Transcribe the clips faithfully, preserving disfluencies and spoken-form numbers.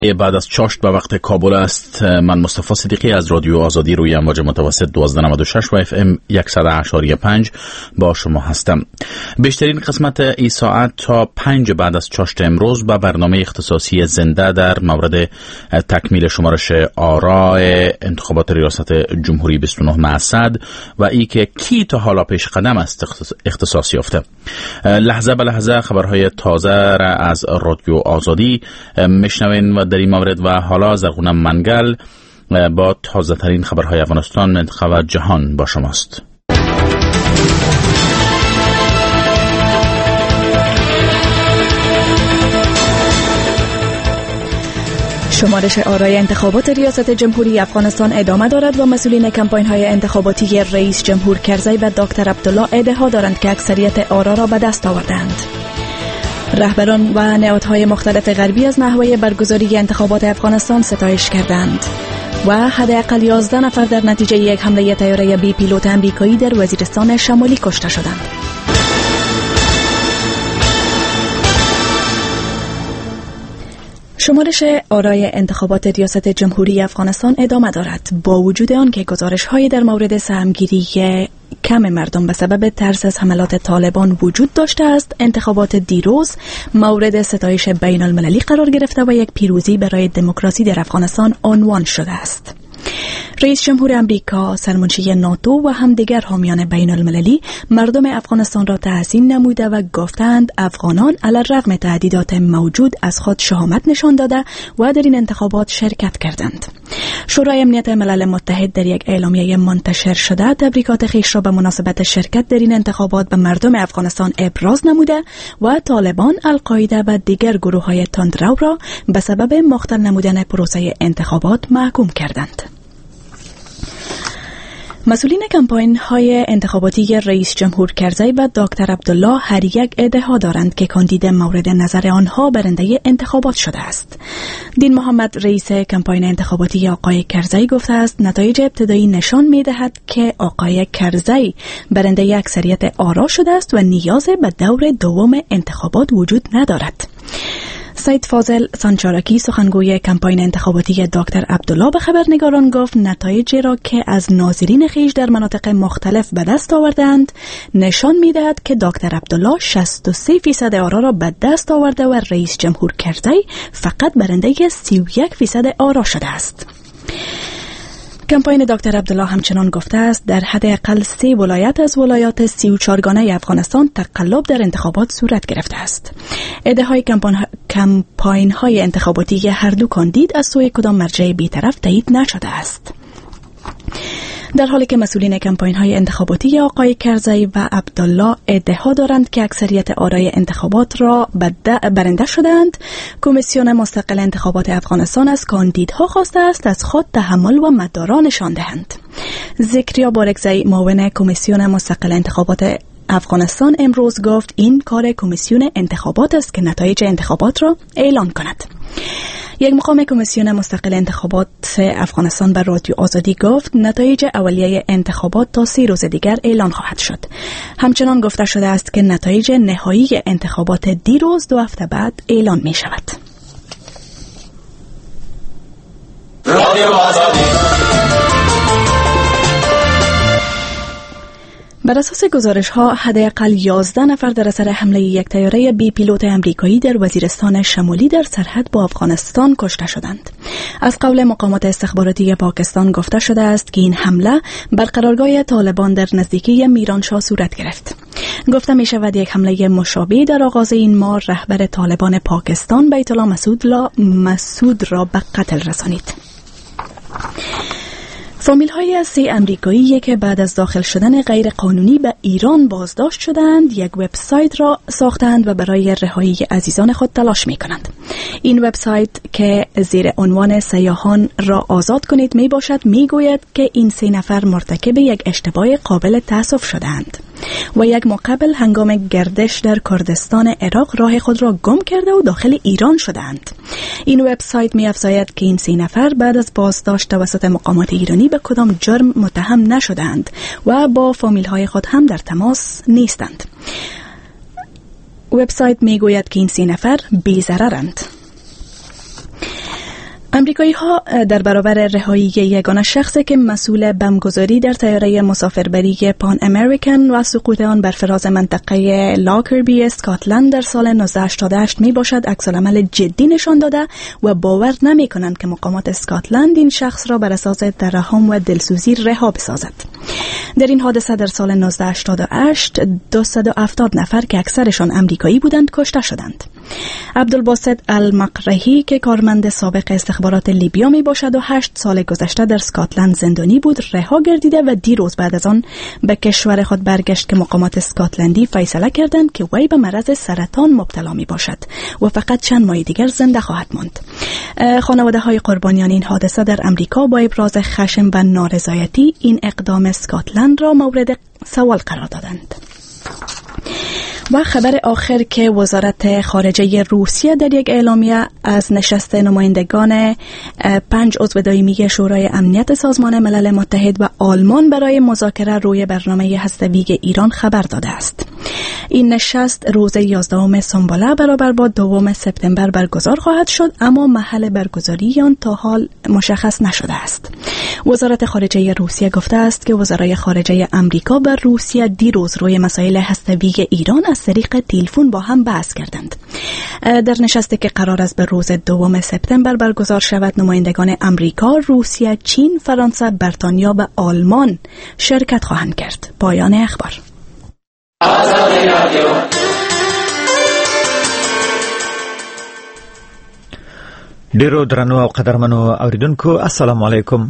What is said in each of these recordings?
بعد از چاشت به وقت کابل است. من مصطفی صدیقی از رادیو آزادی روی امواج متوسط دوازده نود و شش و اف ام صد و اشاری پنج با شما هستم. بیشترین قسمت این ساعت تا پنج بعد از چاشت امروز با برنامه اختصاصی زنده در مورد تکمیل شمارش آراء انتخابات ریاست جمهوری بیست و نه مأسد و ای که کی تا حالا پیش قدم است اختصاص یافته. لحظه به لحظه خبرهای تازه را از رادیو آزادی میشنوین و در این مورد و حالا زرغونه منگل با تازه ترین خبرهای افغانستان، منطقه و جهان با شماست. شمارش آرای انتخابات ریاست جمهوری افغانستان ادامه دارد و مسئولین کمپاین های انتخاباتی رئیس جمهور کرزی و دکتر عبدالله ادعا دارند که اکثریت آرا را به دست آوردند. رهبران و نهادهای مختلف غربی از نحوه برگزاری انتخابات افغانستان ستایش کردند و حداقل یازده نفر در نتیجه یک حمله طیاره بی پیلوت امریکایی در وزیرستان شمالی کشته شدند. شمارش آرای انتخابات ریاست جمهوری افغانستان ادامه دارد با وجود آن که گزارش‌های در مورد سهمگیری کم مردم به سبب ترس از حملات طالبان وجود داشته است. انتخابات دیروز مورد ستایش بین المللی قرار گرفته و یک پیروزی برای دموکراسی در افغانستان عنوان شده است. رئیس جمهور امریکا، سرمنشی ناتو و هم دیگر حامیان بین المللی مردم افغانستان را تحسین نموده و گفتند افغانان علی الرغم تهدیدات موجود از خود شهامت نشان داده و در این انتخابات شرکت کردند. شورای امنیت ملل متحد در یک اعلامیه منتشر شده تبریکات خویش را به مناسبت شرکت در این انتخابات به مردم افغانستان ابراز نموده و طالبان، القاعده و دیگر گروه‌های تندرو را به سبب مختل نمودن پروسه انتخابات محکوم کردند. مسئولین کمپاین های انتخاباتی رئیس جمهور کرزی و دکتر عبدالله هر یک ادعا دارند که کاندید مورد نظر آنها برنده انتخابات شده است. دین محمد، رئیس کمپاین انتخاباتی آقای کرزی، گفته است نتایج ابتدایی نشان می‌دهد که آقای کرزی برنده اکثریت آرا شده است و نیاز به دور دوم انتخابات وجود ندارد. سید فاضل سانچارکی، سخنگوی کمپاین انتخاباتی دکتر عبدالله، به خبرنگاران گفت نتایجی را که از ناظرین خویش در مناطق مختلف به دست آوردند نشان می‌دهد که دکتر عبدالله شصت و سه فیصد آرا را به دست آورده و رئیس جمهور کرزی فقط برنده سی و یک فیصد آرا شده است. کمپاین دکتر عبدالله همچنان گفته است در حداقل سه ولایت از ولایات سی و چهار گانه افغانستان تقلب در انتخابات صورت گرفته است. ادعای کمپاین های انتخاباتی هر دو کاندید از سوی کدام مرجع بی‌طرف تایید نشده است. در حالی که مسئولین کمپاین های انتخاباتی آقای کرزی و عبدالله ادعا دارند که اکثریت آرای انتخابات را برنده شدند، کمیسیون مستقل انتخابات افغانستان از کاندیدها خواسته است از خود تحمل و مدارا نشان دهند. ذکریا بارگزی، معاون کمیسیون مستقل انتخابات افغانستان، امروز گفت این کار کمیسیون انتخابات است که نتایج انتخابات را اعلام کند. یک مقام کمیسیون مستقل انتخابات افغانستان به رادیو آزادی گفت نتایج اولیه انتخابات تا سی روز دیگر اعلان خواهد شد. همچنان گفته شده است که نتایج نهایی انتخابات دیروز دو هفته بعد اعلان می شود. رادیو آزادی. بر اساس گزارش‌ها حداقل یازده نفر در اثر حمله یک طیاره بی پیلوت امریکایی در وزیرستان شمالی در سرحد با افغانستان کشته شدند. از قول مقامات استخباراتی پاکستان گفته شده است که این حمله بر قرارگاه طالبان در نزدیکی میرانشاه صورت گرفت. گفته می شود یک حمله مشابه در آغاز این ماه رهبر طالبان پاکستان بیت الله مسعود مسعود را به قتل رسانید. فامیل های از سه امریکایی که بعد از داخل شدن غیر قانونی به ایران بازداشت شدند یک وبسایت را ساختند و برای رهایی عزیزان خود تلاش می کنند. این وبسایت که زیر عنوان سیاحان را آزاد کنید می باشد می گوید که این سه نفر مرتکب یک اشتباه قابل تأسف شدند و یک مقابل هنگام گردش در کردستان عراق راه خود را گم کرده و داخل ایران شدند. این وبسایت می افزاید که این سه نفر بعد از بازداشت توسط مقامات ایرانی به کدام جرم متهم نشدند و با فامیل های خود هم در تماس نیستند. وبسایت می گوید که این سه نفر بی ضررند. امریکایی ها در برابر رهایی یگانه شخصی که مسئول بمبگذاری در طیاره مسافربری پان امریکن و سقوط آن بر فراز منطقه لاکربی اسکاتلند در سال نوزده هشتاد و هشت می باشد عکس‌العمل جدی نشان داده و باور نمی کنند که مقامات اسکاتلند این شخص را بر اساس ترحم و دلسوزی رها بسازد. در این حادثه در سال نوزده هشتاد و هشت دویست و هفتاد نفر که اکثرشان امریکایی بودند کشته شدند. عبدالباسط المقرهی که کارمند سابق استخبارات لیبیا می باشد و هشت سال گذشته در اسکاتلند زندانی بود رها گردیده و دیروز بعد از آن به کشور خود برگشت که مقامات اسکاتلندی فیصله کردند که وی به مرض سرطان مبتلا می باشد و فقط چند ماه دیگر زنده خواهد ماند. خانواده های قربانیان این حادثه در امریکا با ابراز خشم و نارضایتی این اقدام اسکاتلند را مورد سوال قرار دادند. و خبر آخر که وزارت خارجه روسیه در یک اعلامیه از نشست نمایندگان پنج عضو دائمی شورای امنیت سازمان ملل متحد و آلمان برای مذاکره روی برنامه هسته‌ای ایران خبر داده است. این نشست روز یازدهم سنبله برابر با دوم سپتامبر برگزار خواهد شد، اما محل برگزاری آن تا حال مشخص نشده است. وزارت خارجه روسیه گفته است که وزرای خارجه امریکا و روسیه دیروز روی مسائل هسته‌ای ایران از طریق تلفن با هم بحث کردند. در نشستی که قرار است به روز دوم سپتامبر برگزار شود، نمایندگان امریکا، روسیه، چین، فرانسه، بریتانیا و آلمان شرکت خواهند کرد. پایان اخبار. ډیرو درنو او قدرمنو اوریدونکو السلام علیکم.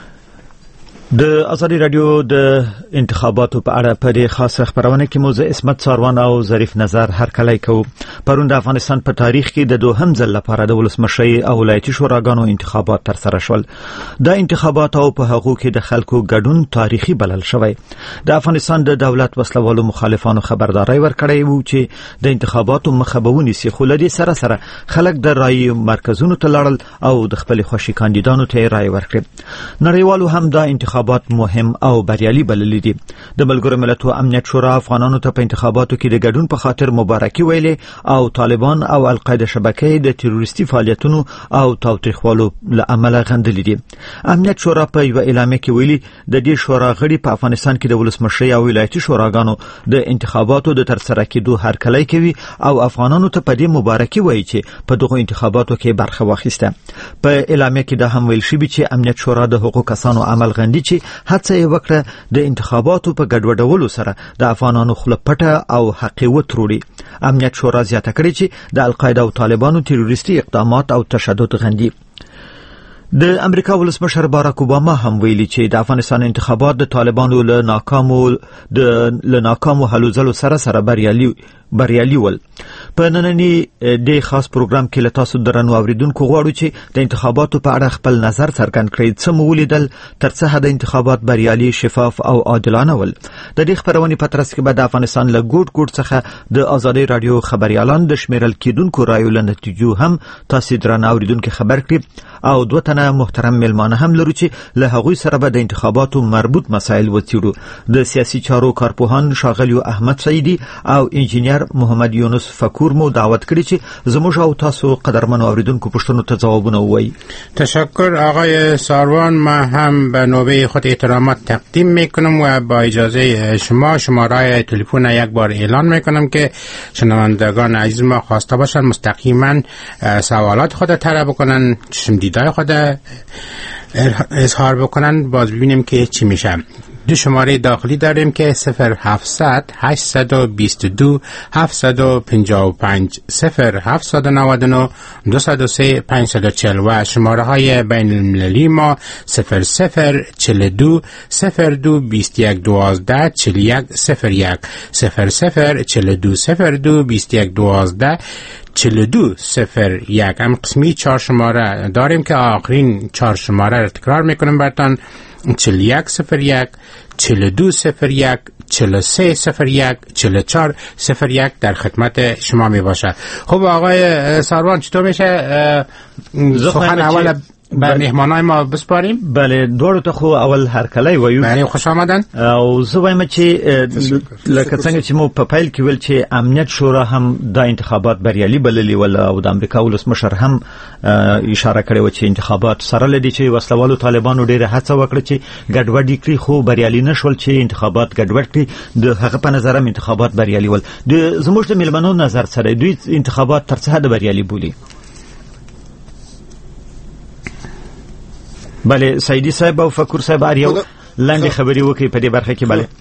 د آزادی رادیو د انتخاباتو په اړه په دې خاصه خبرونه کې موږ اسمت ساروان او ظریف نظر هر کله کوو. پرون د افغانستان په تاریخ کې د دوهم ځل لپاره د ولسمشرۍ او ولایتي شوراګانو انتخابات تر سره شول. د انتخابات او په هغو کې د خلکو ګډون تاریخي بلل شوی. د افغانستان د دولت وسلوالو مخالفانو خبرداري ورکړی وو چې د انتخاباتو مخه به ونیسي، خو لدې سره سره خلک د رای مرکزونو ته لاړل او د خپل خوښي کاندیدانو ته رای ورکړي. نړیوالو هم د انتخابات مهم او بریالي بللي دي. د ملګرو ملتونو امنیت شورا افغانانو ته په انتخاباتو کې د ګډون په خاطر مبارکي ویلې او طالبان او القاعده شبکې د تروریستي فعالیتونو او تاوتریخوالو له امله غندلې دي. امنیت شورا په یو اعلامیه کې ویلي د دې شورا غړي په افغانستان کې د ولسمشرۍ او ولایتي شوراګانو د انتخاباتو د ترسره کېدو هرکلی کوي او افغانانو ته په دې مبارکي وایي چې په دغه انتخاباتو کې برخه واخیسته. په اعلامیه کې دا هم ویل شوی چې امنیت شورا د حقوقو کسانو عمل غندي چې هڅه یې وکړه د انتخاباتو په ګډوډولو سره د افغانانو خوله پټه او حقیقت وروړي. امنیت شورا زیاته کړې چې د القاعده او طالبانو تروریستي اقدامات او تشدد غندي. د امریکا ولسمشر باراک اوباما هم ویلي چې د افغانستان انتخابات د طالبانو له ناکامو د له ناکامو هلو ځلو سره سره بریالي بریالي ول. په نننی د خاص پروګرام کې له تاسو درنو اوریدونکو غواړو چې د انتخاباتو په اړه خپل نظر څرګند کړئ. څه مو ولیدل؟ تر څه حد انتخابات بریالي، شفاف او عادلانه ول؟ د دې خبرونې په ترڅ کې به د افغانستان له ګوټ ګوټ څخه د آزادۍ رادیو خبريالان د شمیرل کېدونکو رایو له نتیجو هم تاسو درنو اوریدونکو خبر کړئ او دوه تنه محترم ملمانه هم لرو چې له هغوی سره به د انتخاباتو مربوط مسایل وڅېړو. د سیاسي چارو کارپوهان ښاغلي احمد سعیدي او انجینیر محمد یونس فکور مو دعوت کړی چې زموږ او تاسو قدرمنو اوریدونکو پوښتنو ته ځوابونه ووایي. تشکر آقای ساروان. ما هم به نوبه خود احترامات تقدیم میکنم و با اجازه شما شماره تلفن یک بار اعلان میکنم که شنوندگان عزیز ما خواسته باشن مستقیما سوالات خود طرح بکنن، چشم دیدای خود اظهار بکنن، باز ببینیم که چی میشه. دو شماره داخلی داریم که صفر هفتصد هشتصد و بیست و دو هفتصد و پنجاه و پنج، صفر هفتصد و نود و نه دویست و سه پانصد و چهل و شماره های بین المللی ما صفر صفر چهل و دو صفر دو بیست و یک دوازده چهل و یک صفر یک، صفر صفر چهل و دو صفر دو بیست و یک دوازده چهل و دو صفر یک. هم قسمی چهار شماره داریم که آخرین چهار شماره را تکرار میکنم براتون: چهل و یک صفر یک، چهل و دو صفر یک، چهل و سه صفر یک، چهل و چهار صفر یک در خدمت شما می باشد. خب آقای ساروان چطور میشه؟ سخن اول به مهمانای ما بسپاریم. بله دوړو ته خو اول هرکلی وایو. بله خوش آمدن. او زه وایم چې لکه څنګه چې مو په پیل کې ویل چې امنیت شورا هم د انتخابات بریالي بللي ول او د امریکا ولسمشر هم اشاره کړې و چې انتخابات سره لدی چې وسلوالو طالبانو ډېره هڅه وکړه چې ګډوډي کړي خو بریالي نشول چې انتخابات ګډوډ کړي. د هغه په نظر هم انتخابات بریالي ول. د زموږ د ملمنو نظر سره دوی انتخابات تر څه حد بریالي بولي؟ بله سیدی صاحب او فکر صاحب اریو لاندې خبري وکړي په دې برخه کې. بله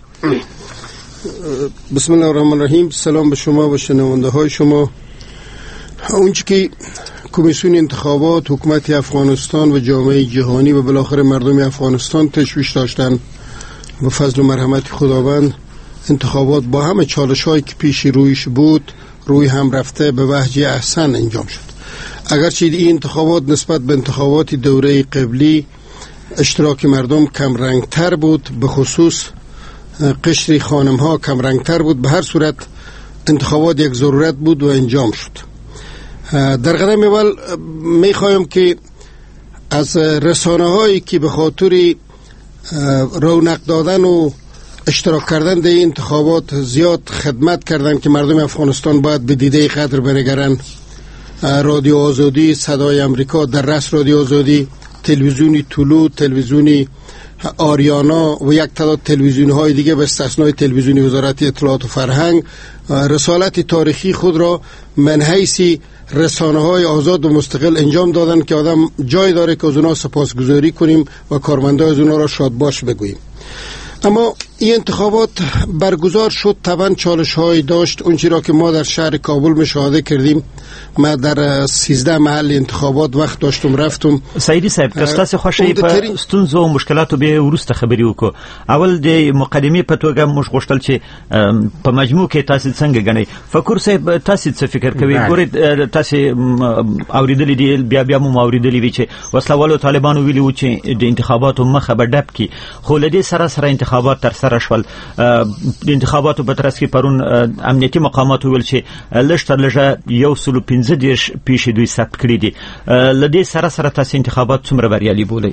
بسم الله الرحمن الرحیم. سلام به شما و شنونده های شما. اونچه که کمیسیون انتخابات، حکومت افغانستان و جامعه جهانی و بالاخره مردم افغانستان تشویش داشتن و فضل و مرحمت خداوند انتخابات با همه چالش‌هایی که پیش رویش بود روی هم رفته به وجه احسن انجام شد. اگرچه این انتخابات نسبت به انتخابات دوره قبلی اشتراک مردم کم رنگتر بود، به خصوص قشر خانم ها کم رنگتر بود، به هر صورت انتخابات یک ضرورت بود و انجام شد. در قدم اول می خواهم که از رسانه هایی که به خاطر رونق دادن و اشتراک کردن در این انتخابات زیاد خدمت کردن که مردم افغانستان باید به دیده قدر بنگرن، رادیو آزادی، صدای امریکا، در رأس رادیو آزادی، تلویزیونی طلوع، تلویزیونی آریانا و یک تعداد تلویزیون های دیگه به استثنای تلویزیونی وزارت اطلاعات و فرهنگ رسالت تاریخی خود را من حیث رسانه های آزاد و مستقل انجام دادن که آدم جای داره که از اونا سپاسگزاری کنیم و کارمندای از اونا را شادباش بگوییم. اما این انتخابات برگزار شد، طبعا چالش های داشت. اونچه را که ما در شهر کابل مشاهده کردیم، ما در سیزده محل انتخابات وخت داشتم رفتم. سیدی صاحب کستاس خوشی په ستونزو او مشکلاتو به ورسته خبري وکړو. اول د مقدمه په توګه موږ غوښتل چې په مجموع کې تاسو څنګه غنئ؟ فکر صاحب تاسو څه فکر کوئ؟ ګورئ تاسو اوریدلې دي بیا بیا مو اوریدلې وی چې وسلوالو طالبانو ویلي و چې د انتخاباتو مخه به ډب کی، خو لدې سره سره انتخابات تر سره شول. د انتخاباتو په ترڅ کې پرون امنیتي مقامات ویل چې لږ تر لږه یو سلو پنځه دیرش پیښې دوی ثبت کړي دي. لدې سره سره تاسو انتخابات څومره بریالي بولئ؟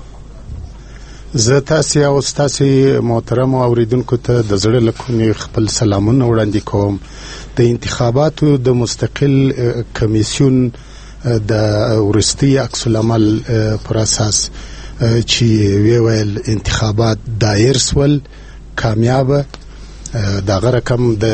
زه تاسو او تاسو محترم اوریدونکو ته د زړه له کومې خپل سلامونه وړاندې کوم. د انتخاباتو د مستقل کمیسیون د ورستي عکس العمل پر اساس چې ویل انتخابات دایر سول کامیاب دغه رقم د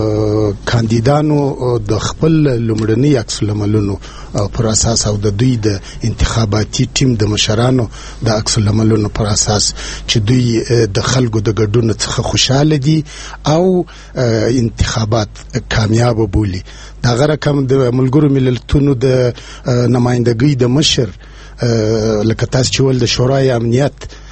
کاندیدانو د خپل لومړني عکس العملونو پر اساس او د دوی د انتخاباتي ټیم د مشرانو د عکس العملونو پر اساس چې دوی د خلکو د ګډون څخه خوشاله دي او انتخابات کامیاب بولی. دغه رقم د ملګرو ملتونو د نمائندګۍ د مشر لکه تاسو چې ول د شورای امنیت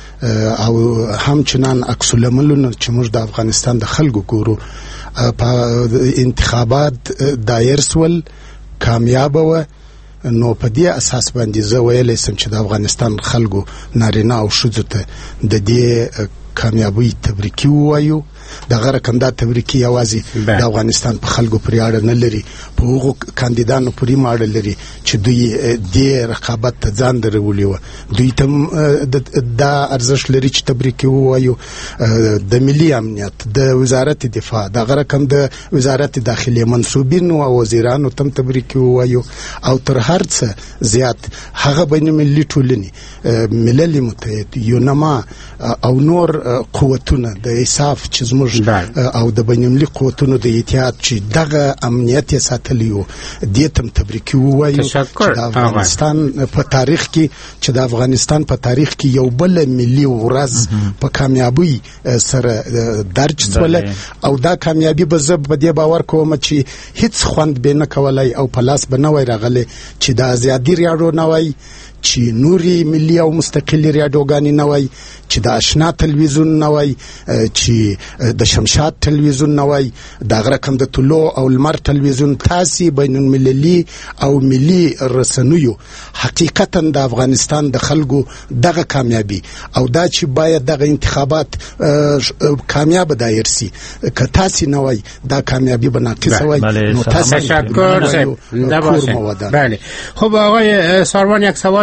او همچنان عکس العملونه چې موږ د افغانستان د خلکو ګورو په انتخابات دایر سول کامیاب و. نو په دې اساس باندې زه ویلی سم چې د افغانستان خلکو نارینه او ښځو ته د دې کامیابی تبریکي ووایو. دغه رقم دا تبریکي یوازې د افغانستان په خلکو پورې اړه نه لري، په هغو کاندیدانو پورې هم اړه لري چې دوی دې رقابت ته ځان درولي وه. دوی ته دا ارزښت لري چې تبریکي ووایو. د ملي امنیت، د وزارت دفاع، دغه رقم د وزارت داخلي منصوبینو او وزیرانو ته هم تبریکي ووایو. او تر هر څه زیات هغه بین المللي ټولنې، ملل متحد، یونما او نور قوتونه د ایساف چې زموږ او د بین المللي قوتونو د اتحاد چې دغه امنیت یې ساتلی و، دې ته هم تبریکي ووایو چې د افغانستان په تاریخ کې چې د افغانستان په تاریخ کې یو بل ملي ورځ په کامیابی سره درج شوله. او دا کامیابی به زه په دې باور کوم چې هیڅ خوند به نه کولای او په لاس به نه وای راغلی چې د ازادي راډیو نه وای، چې نوري ملي او مستقلي راډیوګانې نه وای، چې د آشنا تلویزیون نه وای، چې د شمشاد تلویزیون نه وای، دغه رقم د طلوع او لمر تلویزیون. تاسې بین المللي او ملي رسنیو حقیقتا د افغانستان د خلکو دغه کامیابی او دا چې باید دغه انتخابات کامیاب دایر سي، که تاسې نه وای دا کامیابی به ناقصه وای. نو تاسې تشکر. بله. خب آقای ساروان یک سوال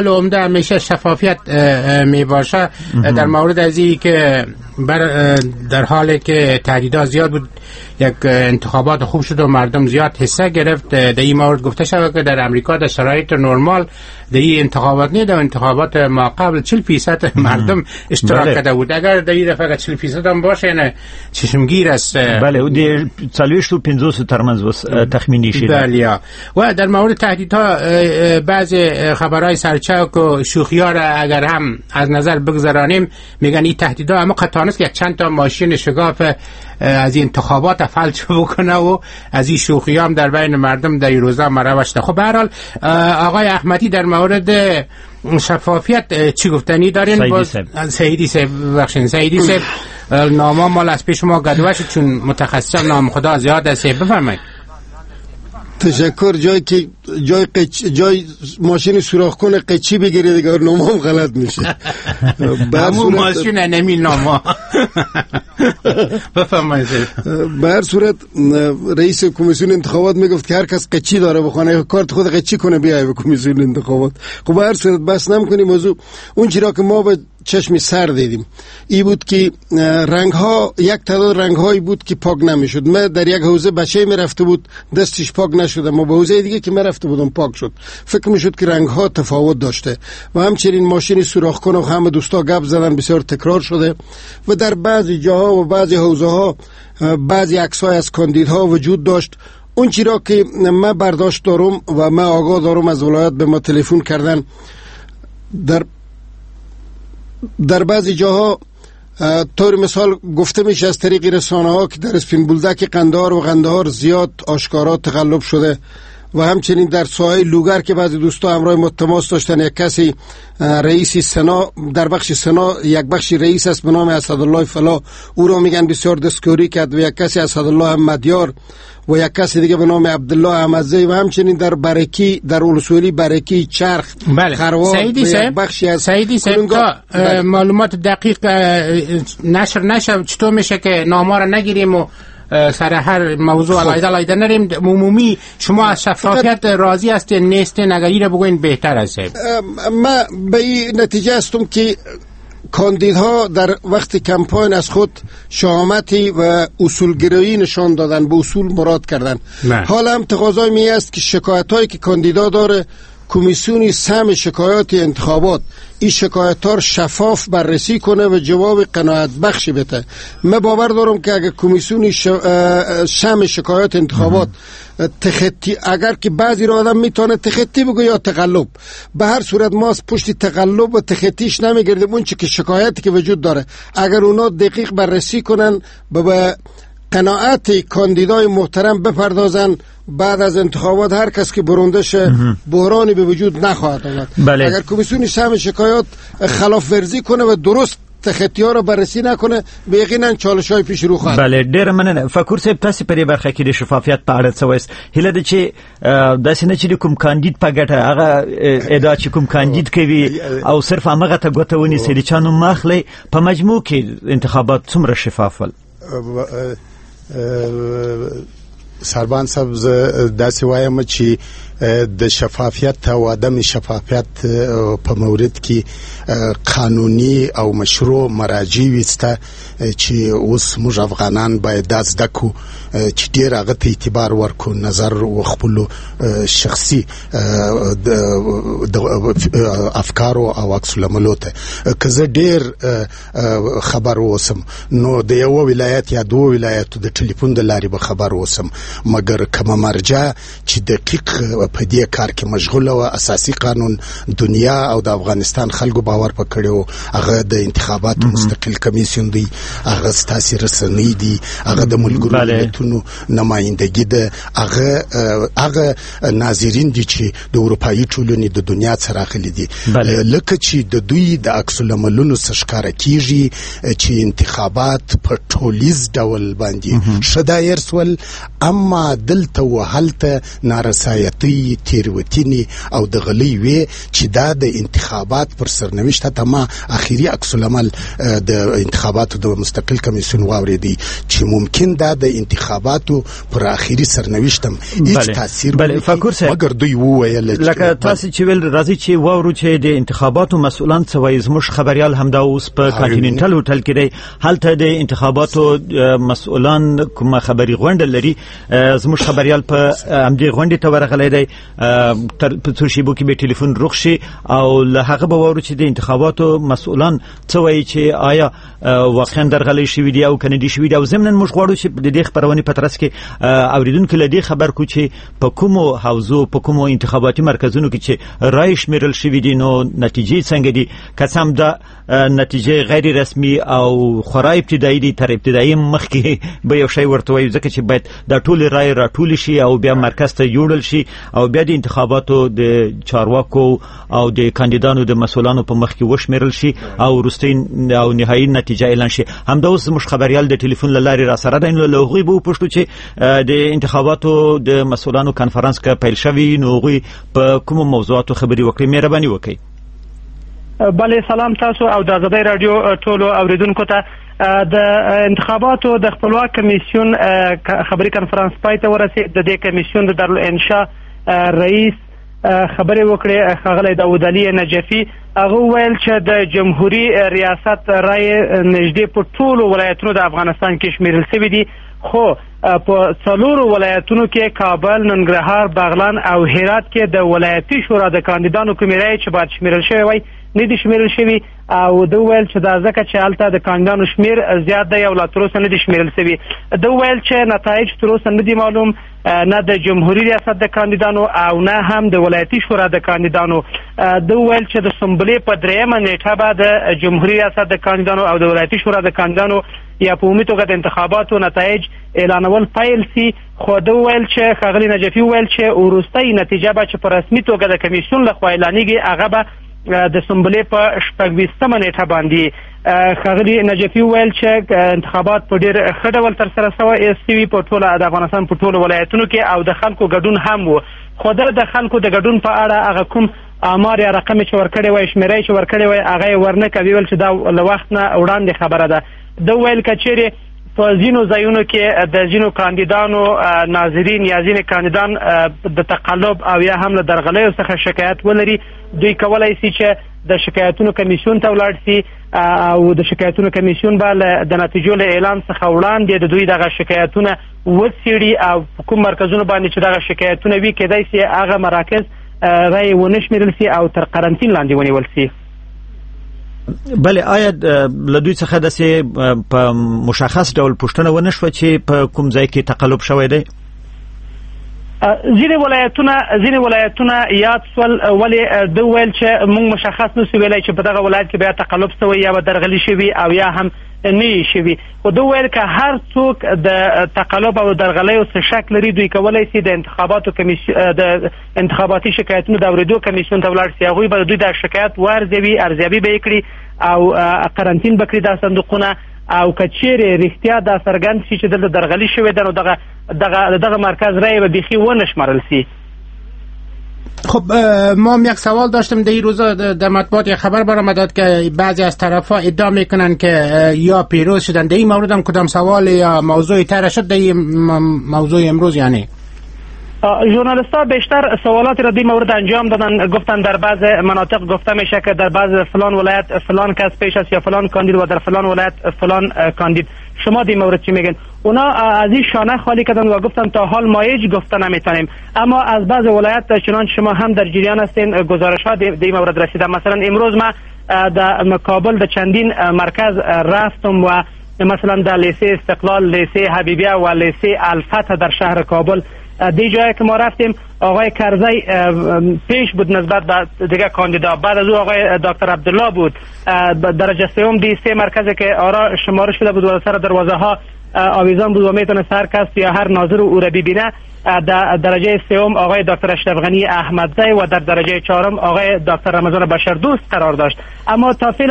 عمده همیشه شفافیت می باشه. در مورد از این که بر در حالی که تهدیدات زیاد بود یک انتخابات خوب شد و مردم زیاد حصه گرفت، در این مورد گفته شده که در امریکا در شرایط نرمال در این انتخابات نه، در انتخابات ما قبل چهل درصد مردم اشتراک کرده بود. اگر در این دفعه چهل درصد هم باشه نه چشمگیر است. بله او در چالویش تو پنځوس ترمنز تخمینی شده. بله. و در مورد تهدیدها بعض خبرهای سرچک و شوخی‌ها را اگر هم از نظر بگذرانیم، میگن این تهدیدها اما قطعا است که یک چند تا ماشین شگاف از این انتخابات فلج بکنه و از این شوخی هم در بین مردم در این روزا مروشته. خب به هر حال آقای احمدی در مورد شفافیت چی گفتنی دارین؟ سعیدی صاحب بخشین سعیدی صاحب نامه مال از پیش ما گدوش چون متخصص نام خدا زیاد است. بفرمایید. تشکر. جای که جای قچ جای ماشین سوراخ کنه قچی بگیره دیگه نامه هم غلط میشه. همون ماشین نمی نامه. بفرمایید. به هر صورت رئیس کمیسیون انتخابات میگفت که هر کس قچی داره بخونه کارت خود قچی کنه بیای به کمیسیون انتخابات. خب به هر صورت بس نمی‌کنیم موضوع اون چیزا که ما به چشم سر دیدیم ای بود که رنگ ها یک تعداد رنگ هایی بود که پاک نمیشد. من در یک حوزه بچه می رفته بود دستش پاک نشد، اما به حوزه دیگه که من رفته بودم پاک شد. فکر میشد که رنگ ها تفاوت داشته و همچنین ماشین سوراخ کن و همه دوستا گپ زدن بسیار تکرار شده و در بعضی جاها و بعضی حوزه ها بعضی عکس‌های از کاندیدها وجود داشت. اون چیزا که من برداشت دارم و من آگاه دارم از ولایت به ما تلفن کردن، در در بعضی جاها طور مثال گفته میشه از طریق رسانه ها که در اسپین بولدک قندهار و قندهار زیاد آشکارا تقلب شده و همچنین در ساحه لوگر که بعضی دوستا همراه ما تماس داشتن یک کسی رئیس سنا در بخش سنا یک بخش رئیس است به نام اسدالله فلا، او را میگن بسیار دستکاری کرد و یک کسی اسدالله مدیار و یک کسی دیگه به نام عبدالله احمدزی و همچنین در برکی در اولسولی برکی چرخ بله. خروار سعیدی صاحب بخشی از سعیدی صاحب تا معلومات دقیق نشر نشه چطور میشه که نامه را نگیریم و سر هر موضوع علایده علایده نریم؟ عمومی شما از شفافیت راضی هستین نیستین؟ اگر این را بگوین بهتر است. من به این نتیجه هستم که کاندیدها در وقت کمپاین از خود شهامتی و اصولگرایی نشان دادن، به اصول مراد کردن. حالا هم تقاضای می است که شکایت هایی که کاندیدا داره کمیسیونی سهم شکایات انتخابات این شکایت ها شفاف بررسی کنه و جواب قناعت بخشی بده. من باور دارم که اگر کمیسیونی سهم شکایات انتخابات تخطی، اگر که بعضی را آدم میتونه تخطی بگه یا تقلب، به هر صورت ما از پشت تقلب و تخطیش نمیگردیم. اون چه که شکایتی که وجود داره اگر اونا دقیق بررسی کنن به قناعت کاندیدای محترم بپردازن، بعد از انتخابات هر کس که برنده شه بحرانی به وجود نخواهد آمد. بله. اگر کمیسیون سهم شکایات خلاف ورزی کنه و درست تخطی‌ها را بررسی نکنه به یقینا چالش‌های پیش رو خواهد. بله ډېر مننه. فکر صاحب تاسو په دې برخه کې د شفافیت په اړه څه وایست؟ هیله ده چې داسې نه چې کوم کاندید په ګټه هغه ادعا چې کوم کاندید کوي او صرف هغه ته ګوته ونیسي د چا نوم ماخلی، په مجموع کې انتخابات څومره شفاف ول؟ سربان صاحب داسې وایم چې د شفافیت او عدم شفافیت په مورد کې قانوني او مشروع مراجع وسته چې اوس موږ افغانان باید د زده کو چې ډیر هغه ته اعتبار ورکو، نظر وخپلو شخصي افکارو او عکس العملو ته. که زه ډیر خبر اوسم نو د یو ولایت یا دوه ولایتو د ټلیفون د لارې به خبر اوسم، مګر کومه مرجع چې دقیق په دې کار کې مشغوله و اساسي قانون دنیا او د افغانستان خلکو باور پکړو، هغه د انتخاباتو مستقل کمیسیون دی، هغه ستاسي رسنۍ دي، هغه د ملګرو ملتونو نمائندګي ده، هغه هغه ناظرین دي چې د اروپאי ټولنې د دنیا څخه راغلي دي. لکه چې د دوی د عکس العملونو څخه ښکاره کیږي چې انتخابات په ټولیز ډول باندې ښه دایر سول، اما دلته و هلته نارسایتي غلۍ تیروتنې او د غلۍ وې چې دا د انتخابات پر سرنوشت ته ما اخیری عکس العمل د انتخاباتو د مستقل کمیسیون واوریدي چې ممکن دا د انتخاباتو پر اخیری سرنوشت هم هیڅ تاثیر بله فکر سه مګر دوی وویل لکه تاسو چې ویل راځي چې واورو چې د انتخاباتو مسؤلان څه وایي زموږ خبريال همدا اوس په کانټیننټل هوټل کې دی هلته د انتخاباتو مسؤلان کومه خبري غونډه لري زموږ خبريال په همدې غونډې ته ورغلی دی تر په څو شیبو کې به ټلیفون روغ شي او له هغه به واورو چې د انتخاباتو مسؤلان څه وایي چې آیا واقعا درغلي شوي دي او کنه دي شوي دي او ضمن موږ غواړو چې د دې خبرونه په ترڅ کې اوریدونکو له دې خبر کو چې په کومو حوزو په کومو انتخاباتي مرکزونو کې چې رای شمیرل شوي دي نو نتیجې څنګه دي قسم ده نتیجې غیر رسمي او خورا ابتدایي دي تر ابتدایي مخکې به یو شی ورته وایي ځکه چې باید د ټول رای راټول شي او بیا مرکز ته جوړل شي او بیا د انتخاباتو د چارواکو او د کاندیدانو د مسؤلانو په مخ کې وشمیرل شي او وروستۍ او نهایي نتیجه اعلان شي همدا اوس موږ خبريال د ټلیفون لارې را سره ده نو له هغوی به وپوښتو چې د انتخاباتو د مسؤلانو کانفرنس کې پیل شوی نو هغوی په کومو موضوعاتو خبري وکړي مهرباني وکړئ. بله سلام تاسو او د آزادۍ رادیو ټولو اوریدونکو ته د انتخاباتو د خپلواک کمیسیون خبري کانفرنس پای ته ورسید د دې کمیسیون د دارالانشا رئیس خبرې وکړې ښاغلی داود علي نجفي هغه ویل چې د جمهوریت ریاست رای نږدې په ټولو ولایتونو د افغانستان کې شمیرل شوي دي خو په څلورو ولایتونو کې کابل، ننګرهار، بغلان او هرات کې د ولایتي شورا د کاندیدانو کومې رایې چې باید شمیرل شوی وای نه دي شمیرل شوي او ده ویل چې دا ځکه چې هلته د کاندیدانو شمیر زیات دی او لا تر اوسه نه دي شمیرل شوي. ده ویل چې نتایج تر اوسه نه دي معلوم نه د جمهوریت ریاست د کاندیدانو او نه هم د ولایتي شورا د کاندیدانو. ده ویل چې د سنبلې په دریمه نیټه به د جمهوریت ریاست د کاندیدانو او د ولایتي شورا د کاندیدانو یا په عمومي توګه د انتخاباتو نتایج اعلانول پیل سي خو ده ویل چې ښاغلي نجفي ویل چې وروستۍ نتیجه به چې په رسمي توګه د کمیسیون لخوا اعلانېږي هغه به د سنبلې په شپږ ویشتمه نیټه باندې. ښاغلي نجفي ویل چې انتخابات په ډېر ښه ډول ترسره سوي په ټوله د افغانستان په ټولو ولایتونو کې او د خلکو ګډون هم و خو ده د خلکو د ګډون په اړه هغه کوم آمار یا رقم چې ورکړی وای شمیرې چې ورکړی وای هغه یې ورنه کوي ویل چې دا له وخت نه وړاندې خبره ده. ده ویل که چیرې په ځینو ځایونو کې د ځینو کاندیدانو ناظرین یا ځینې کاندیدان د تقلب او یا هم له درغلیو څخه شکایت ولري دوی کولی سي چې د شکایتونو کمیسیون ته ولاړ سي او د شکایتونو کمیسیون به د نتیجو له اعلان څخه وړاندې د دوی دغه شکایتونه وڅېړي او په کوم مرکزونو باندې چې دغه شکایتونه وي کیدای سي هغه مراکز رای ونه شمیرل سي او تر قرنطین لاندې ونیول سي. بله آیا له دوی څخه داسې په مشخص ډول پوښتنه ونه شوه چې په کوم ځای کې تقلب شوی دی؟ ځینې ولایتونه ځینې ولایتونه یاد سول ولې ده ویل چې موږ مشخص نسو ویلی چې په دغه ولایت کې بیا تقلب شوی یا به درغلي شوي او یا هم نه یې شوي خو ده ویل که هر څوک د تقلب او درغلیو څه شک لري دوی کولی سي د انتخاباتو د انتخاباتي شکایتونو د اورېدو کمیسیون ته ولاړ سي هغوی به د دوی دا شکایت وارزوي ارزیابي به یې کړي او قرنطین به کړي دا صندوقونه او که چیرې رښتیا دا څرګند شي چې دلته درغلي شوې ده نو دغه دغه دغه مرکز رای به بیخي ونه شمارل سي. خب ما هم یک سوال داشتم در این روزا در مطبوعات خبر برآمد که بعضی از طرفا ادعا میکنن که یا پیروز شدن. در این مورد هم کدام سوال یا موضوع طرح شد در این موضوع امروز؟ یعنی ژورنالیست‌ها بیشتر سوالات را در مورد انجام دادن گفتن در بعض مناطق گفته میشه که در بعض فلان ولایت فلان کس پیش است یا فلان کاندید و در فلان ولایت فلان کاندید. شما در مورد چی میگن؟ اونا از این شانه خالی کردن و گفتن تا حال ما هیچ گفته نمیتونیم اما از بعض ولایت چنانچه شما هم در جریان هستین گزارش ها در این مورد رسیده. مثلا امروز ما در کابل در چندین مرکز رفتم و مثلا در لیسه استقلال، لیسه حبیبیه و لیسه الفتح در شهر کابل دی جایی که ما رفتیم آقای کرزی پیش بود نسبت به دیگه کاندیدا. بعد از او آقای دکتر عبدالله بود درجه سوم دی سه مرکزی که آرا شمارش شده بود و سر دروازه ها آویزان بود و میتونه هر کس یا هر ناظر او را ببینه. در درجه سوم آقای دکتر اشرف غنی احمدزی و در درجه چهارم آقای دکتر رمضان بشردوست قرار داشت. اما تا فعلا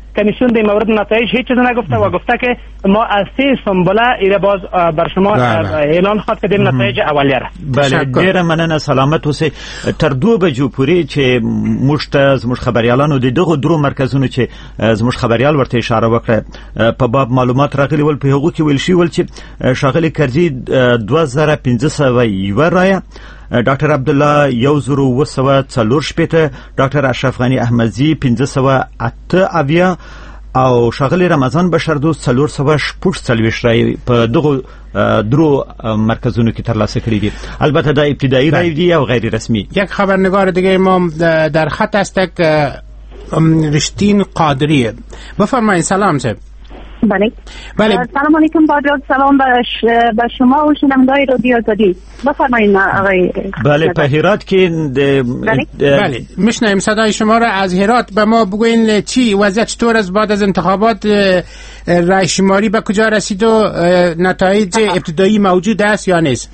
کمیسیون در مورد نتایج هیچ چیز نگفته و گفته که ما از سه سنبله ایره باز بر شما اعلان خواهد که دیم نتایج اولیه را. بله ډیره مننه، سلامت اوسئ. تر دو بجو پورې چې موږ ته زموږ خبريالانو د دغه درو مرکزونو چې زموږ خبريال ورته اشاره وکړه په باب معلومات راغلي ول، په هغه کې ویل شي ول چې شاغلي کرزي دوه زره پنځه سوه یو رایه، ډاکټر عبدالله یو زرو اوه سوه څلور شپېته، ډاکټر اشرف غني احمدزي پنځه سوه اته اویا او شاغلي رمضان بشردوست څلور سوه شپږ څلوېښت رایې په دغو درو مرکزونو کې ترلاسه کړي دي. البته دا ابتدایی رای دی او غیر رسمی. یک خبرنگار دیگه ما در خط است که رشتین قادریه. بفرمایید. سلام صاحب. بله بله سلام علیکم. با سلام به شما و شنوندگان رادیو آزادی. بفرمایید آقای. بله په هرات کې بله بله میشنویم صدای شما را از هرات. به ما بگوین چی وضعیت چطور است بعد از انتخابات؟ رای شماری به کجا رسید و نتایج ابتدایی موجود است یا نیست؟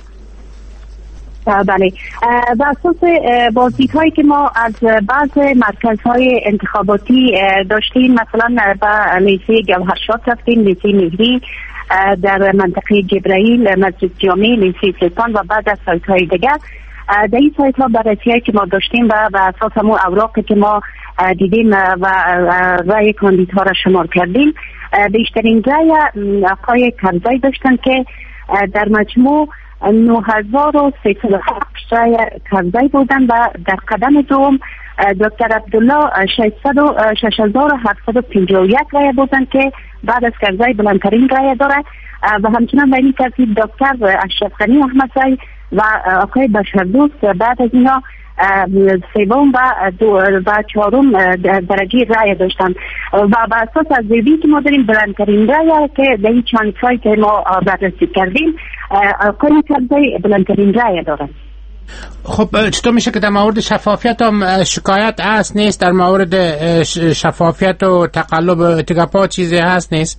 بله بر اساس بازدیدهایی که ما از بعض مرکزهای انتخاباتی داشتیم، مثلا به لیسه گوهرشاد رفتیم، لیسه مهری در منطقه جبرائیل، مسجد جامع، لیسه سلطان و بعد از سایت های دیگر. در این سایت ها بررسی هایی که ما داشتیم و بر اساس همون اوراقی که ما دیدیم و رای کاندیدها را شمار کردیم، بیشترین رای آقای کرزی داشتن که در مجموع نه هزار و سیصد و هفت رای کرزی بودن و در قدم دوم دکتر عبدالله شش هزار و هفتصد و پنجاه و یک رای بودن که بعد از کرزی بلندترین رای داره و همچنان بین کسی دکتر اشرف غنی احمدزی و آقای بشردوست بعد از اینا سوم و و چهارم درجه رای داشتن و بر اساس از دیدی که ما داریم بلندترین رای که در این چند سایت که ما بررسی کردیم آقای کرزی بلندترین رای دارن. خب چطور میشه که در مورد شفافیت هم شکایت هست نیست؟ در مورد شفافیت و تقلب اتگاپا چیزی هست نیست؟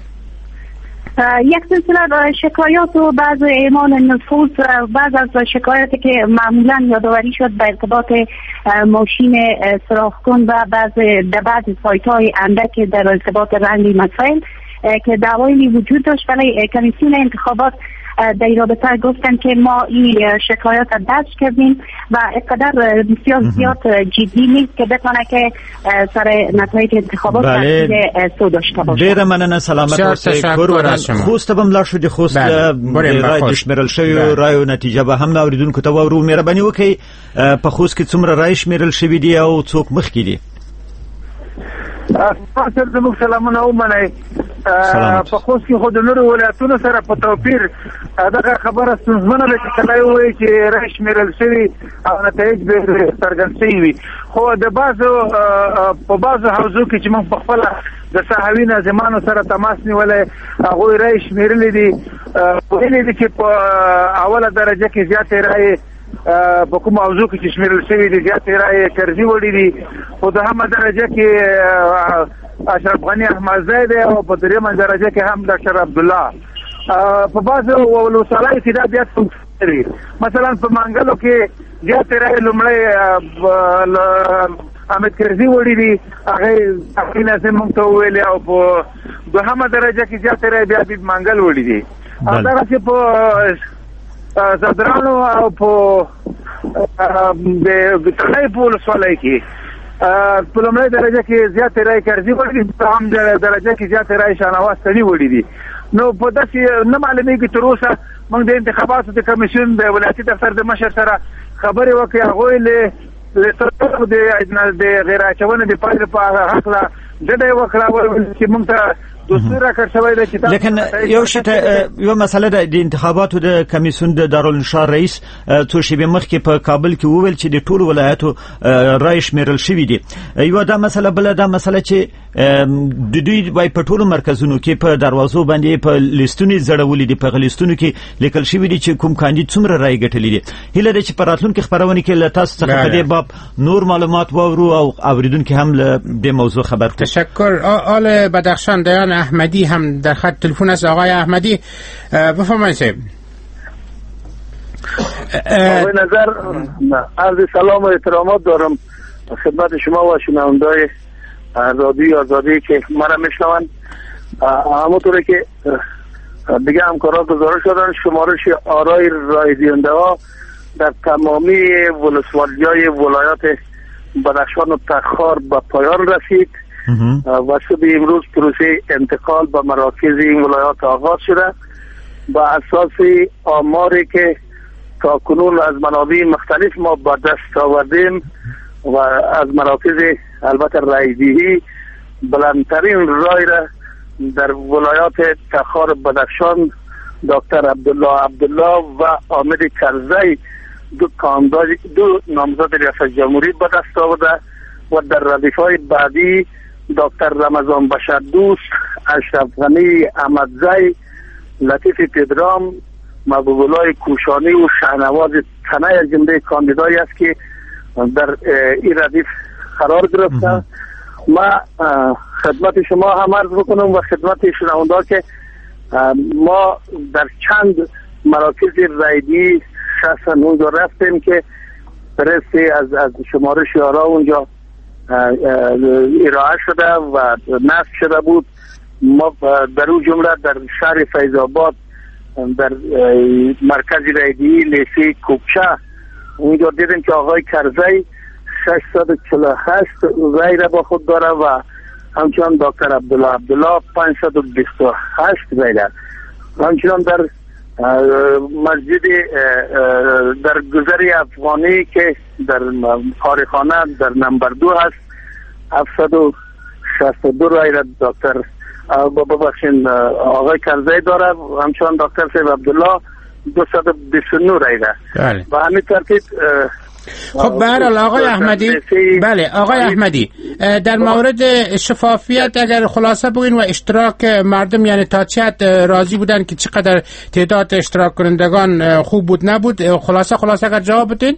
یک سلسله شکایات و بعض اعمال نفوذ، بعض از شکایاتی که معمولا یادآوری شد به ارتباط ماشین سراغکن و بعض در بعض سایت های اندک در ارتباط رنگی مسائل که دعوایی وجود داشت، ولی کمیسیون انتخابات در این رابطه گفتن که ما این شکایات را درج کردیم و اینقدر بسیار زیاد جدی نیست که بتونه که سر نتایج انتخابات تاثیر سو داشته باشه. ډیره مننه، سلامت اوسئ. خوست به ملا شو د خوست رای د شمیرل شوی رای او نتیجه به هم اوریدونکو ته ورو مهرباني وکړئ. په خوست کې څومره رای شمیرل شوی دی او څوک مخکې دي؟ تاسو زموږ سلامونه ومنئ. په خوست کې خو د نورو ولایتونو سره په توپیر دغه خبره ستونزمنه ده چې کله ووایي چې رای شمیرل شوي او نتایج به څرګند شوي وي، خو د بعضو په بعضو حوزو کې چې موږ په خپله د صحوي ناظمانو سره تماس نیولی، هغوی رای شمیرلي دي، ویلي دي چې په اوله درجه کې زیاتې رایې په کوم موضوع کې چې شمیرل شوي دي زیاتې رایې کرزي وړي دي، په دوهمه درجه کې اشرف غني احمدزی دی او په درېیمه درجه کې هم ډاکټر عبدالله. په بعضو ولسوالیو کې دا بیا وي، مثلا په منګلو کې زیاتې رایې لومړی حامد کرزي وړي دي، هغې ناظم موږ ته وویلې، او په دوهمه درجه کې زیاتې رایې بیا حبیب منګل وړي دي. همدغسې په زدرانو او په د تڼۍ په ولسوالۍ کې په لومړۍ درجه کې زیاتې رایې کرزي وړي دي، په هم درجه کې زیاتې رایې شاهنواز تڼي وړي دي. نو په داسې نه معلومیږي تر اوسه. موږ د انتخاباتو د کمیسیون د ولایتي دفتر د مشر سره خبرې وکړې، هغوی له د غیر اچونې د پایلې په هکله ډډه یې وکړه چې موږ ته دستور راکړ شوی دی چې لیکن یو شی یو مسله د انتخاباتو د کمیسیون د دارالانشا رئیس څو شېبې مخکې په کابل کې وویل چې د ټولو ولایتو رای شمیرل شوي دي. یوه دا مسله، بله دا مسله چې د دوی وایي په ټولو مرکزونو کې په دروازو باندې په لیستونې ځړولي دي، په لیستونو کې لیکل شوي دي چې کوم کاندید څومره رای ګټلي دي. هیله ده چې په راتلونکي خپرونې کې له تاسو څخه په دې باب نور معلومات واورو او اوریدونکي هم له دې موضوع خبر کړي. تشکر. آل بدخشان دیان احمدی هم در خط تلفن است. آقای احمدی بفرمایید. صاحب آقای نظر، عرض سلام و احترامات دارم خدمت شما و شنونده‌های رادیوی آزادی که مرا میشنوند. همونطوری که دیگه همکارا گزارش دادن، شمارش آرای رای دهنده ها در تمامی ولسوالی‌های ولایات بدخشان و تخار به پایان رسید و شب امروز پروسه انتقال به مراکز این ولایات آغاز شده. با اساس آماری که تا کنون از منابع مختلف ما به دست آوردیم و از مراکز البته رایدهی، بلندترین رای را در ولایات تخار بدخشان دکتر عبدالله عبدالله و حامد کرزی دو کاندید دو نامزد ریاست جمهوری به دست آورده و در ردیف‌های بعدی دکتر رمضان بشردوست، اشرف غنی احمدزی، لطیف پدرام، محبوب الله کوشانی و شهنواز تنه از جمله کاندیدایی است که در این ردیف قرار گرفته. ما خدمت شما هم عرض بکنم و خدمت شنونده‌ها که ما در چند مراکز رایدی شخصا اونجا رفتیم که پرسی از از شمارش آرا اونجا ارائه شده و نصب شده بود. ما در اون جمله در شهر فیض آباد در مرکز رایدی لیسه کوکچه اونجا دیدیم که آقای کرزی ششصد و چهل و هشت رای را با خود داره و همچنان دکتر عبدالله عبدالله پانصد و بیست و هشت رای را. همچنان در مسجد در گذری افغانی که در کارخانه در نمبر دو هست هفتصد و شصت و دو رای را دکتر ببخشین آقای کرزی داره، همچنان دکتر سیب عبدالله دویست و بیست و نه رای را. به همین ترتیب خب به هر حال آقای احمدی، بله آقای احمدی، در مورد شفافیت اگر خلاصه بگین و اشتراک مردم، یعنی تا چه حد راضی بودن که چقدر تعداد اشتراک کنندگان خوب بود نبود، خلاصه خلاصه اگر جواب بدین.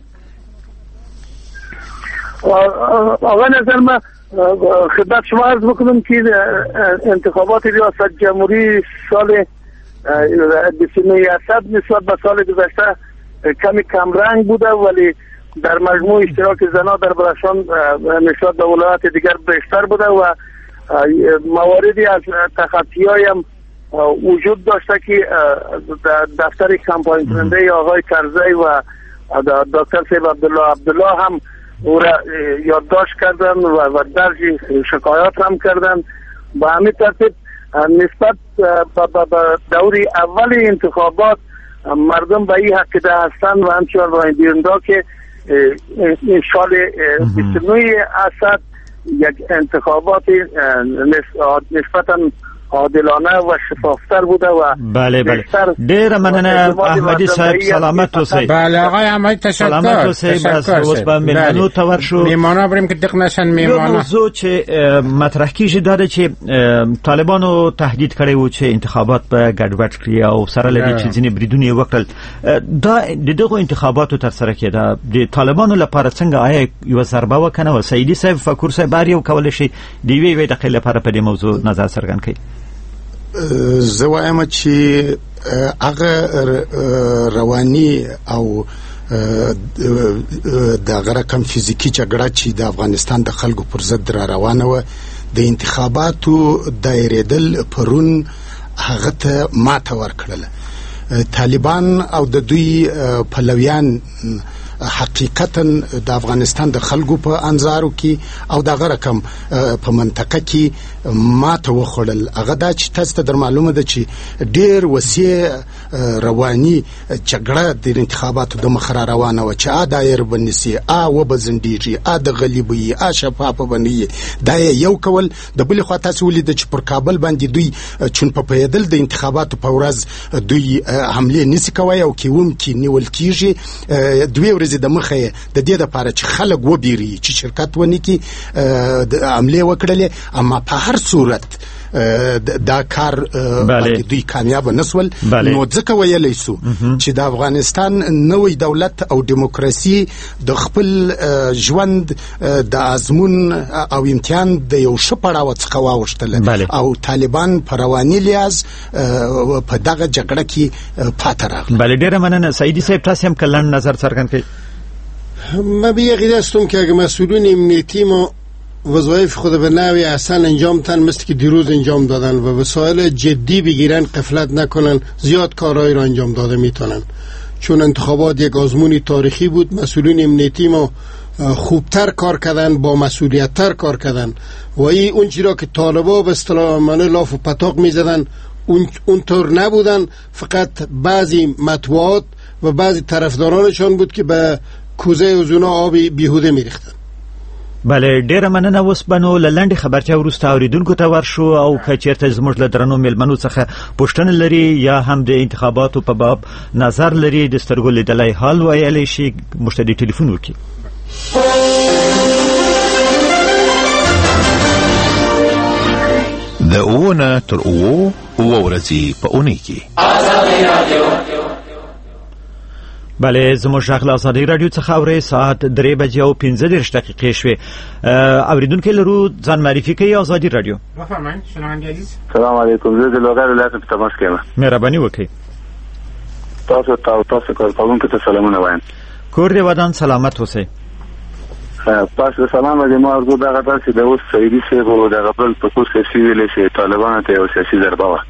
آقای نظر من خدمت شما عرض بکنم که انتخابات ریاست جمهوری سال بیست و نه صد نسبت به سال گذشته کمی کم رنگ بوده، ولی در مجموع اشتراک زنان در بدخشان نسبت به ولایات دیگر بیشتر بوده و مواردی از تخطی‌های هم وجود داشته که دفتر کمپاین کننده آقای کرزی و دکتر سیب عبدالله عبدالله هم او را یادداشت کردن و درج شکایات هم کردن. به همین ترتیب نسبت به دوری اول انتخابات مردم به این عقیده هستند و همچنان رای دهنده که این سال بیست و نه اسد یک انتخابات نسبتا عادلانه و شفافتر بوده و بله بله ډیر مننه احمدی صاحب، سلامت اوسئ. بله آقای احمدی تشکر، سلامت اوسئ. بس اوس به میلمنو ته ورشو، میمانا بریم که دق نشن. میمانا یو موضوع چې مطرح کیږي دا چې طالبانو تهدید کړی و چې انتخابات به ګډوډ کړي او سره لري چې ځینې بریدونه وکړل. دا د دغه انتخاباتو تر سره کېده د طالبانو لپاره څنګه آیا یو ضربه وکنه و سیدی صاحب فکر صاحب یو کول شي دی وی وی دقیقه لپاره په دې موضوع نظر څرګند کړي. زه وایم چې هغه رواني او د غرقم فزیکی جګړه چې د افغانستان د خلکو پر ضد را روانه و د انتخاباتو دایریدل پرون هغه ته ماته ورکړله. طالبان او د دوی پلویان حقیقتا د افغانستان د خلکو په انظارو کې او د غرقم په منطقه کې ماته وخوړل. هغه دا چې تاسو ته در معلومه ده چې ډیر وسیع رواني جګړه د انتخاباتو د مخ را روانه و چې ا دایر بنسي ا و بزنديږي ا د غلیبي ا شفافه بني دا یو کول. د بل خوا تاسو ولید چې پر کابل باندې دوی چون په پیدل د انتخاباتو په ورځ دوی حمله نسی کوي او کیوم کې نیول کیږي. دوی ورځ د مخه د دې لپاره چې خلک وبېري چې شرکت ونی کې د عمله وکړلې، اما په هر صورت دا کار باندې دوی کامیاب نسول. نو ځکه ویلای سو چې د افغانستان نوې دولت او دیموکراسي د خپل ژوند د ازمون او امتحان د یو شپړاو څخه واوښتل او طالبان په رواني لیاز په دغه جګړه کې پاتې راغله. بله ډیره مننه سیدی صاحب، تاسو هم کلن نظر څرګند کړئ. ما به عقیده هستم که اگه مسئولین امنیتی ما وظایف خود به نوی اصلا انجام تن مثل که دیروز انجام دادن و وسایل جدی بگیرن، غفلت نکنن، زیاد کارهایی را انجام داده میتونن. چون انتخابات یک آزمونی تاریخی بود، مسئولین امنیتی ما خوبتر کار کردن، با مسئولیتتر کار کردن و این اون چیزا که طالبا به اصطلاح معنی لاف و پتاق میزدن اون اونطور نبودن، فقط بعضی مطبوعات و بعضی طرفدارانشان بود که به کوزه اوزونا آبی بیهوده میریختن. بله، ډیره مننه. اوس بنو لنډه خبرچه وروسته اوریدونکو ته ورشو او که چیرته زموږ له درنو میلمنو څخه پوښتنه لري یا هم د انتخاباتو په باب نظر لري د سترګو لیدلای حال ویلی شي موږ ته د ټلیفون وکړي. د اوونه تر اوو اوه ورځې په اونۍ کې بله، زموږ غږ له ازادۍ راډیو څخه اورئ. ساعت درې بجې او پنځه دېرش دقیقې شوې. اورېدونکي لرو، ځان معرفي کوي. ازادي راډیو. بفرمایئ. شنونده عزیز، سلام علیکم. زه د لوګر ولایت په تماس کې یم. مهرباني وکړئ. تاسو ته تاسو کارکوونکو ته سلامونه وایم. کور دې ودان، سلامت اوسئ. پس د سلام د ما ارزو دغه تاسو د اوس سعیدي صاحب او دغه بل په کوڅه کې ویلې چې طالبانو ته یو سیاسي ضربه وه.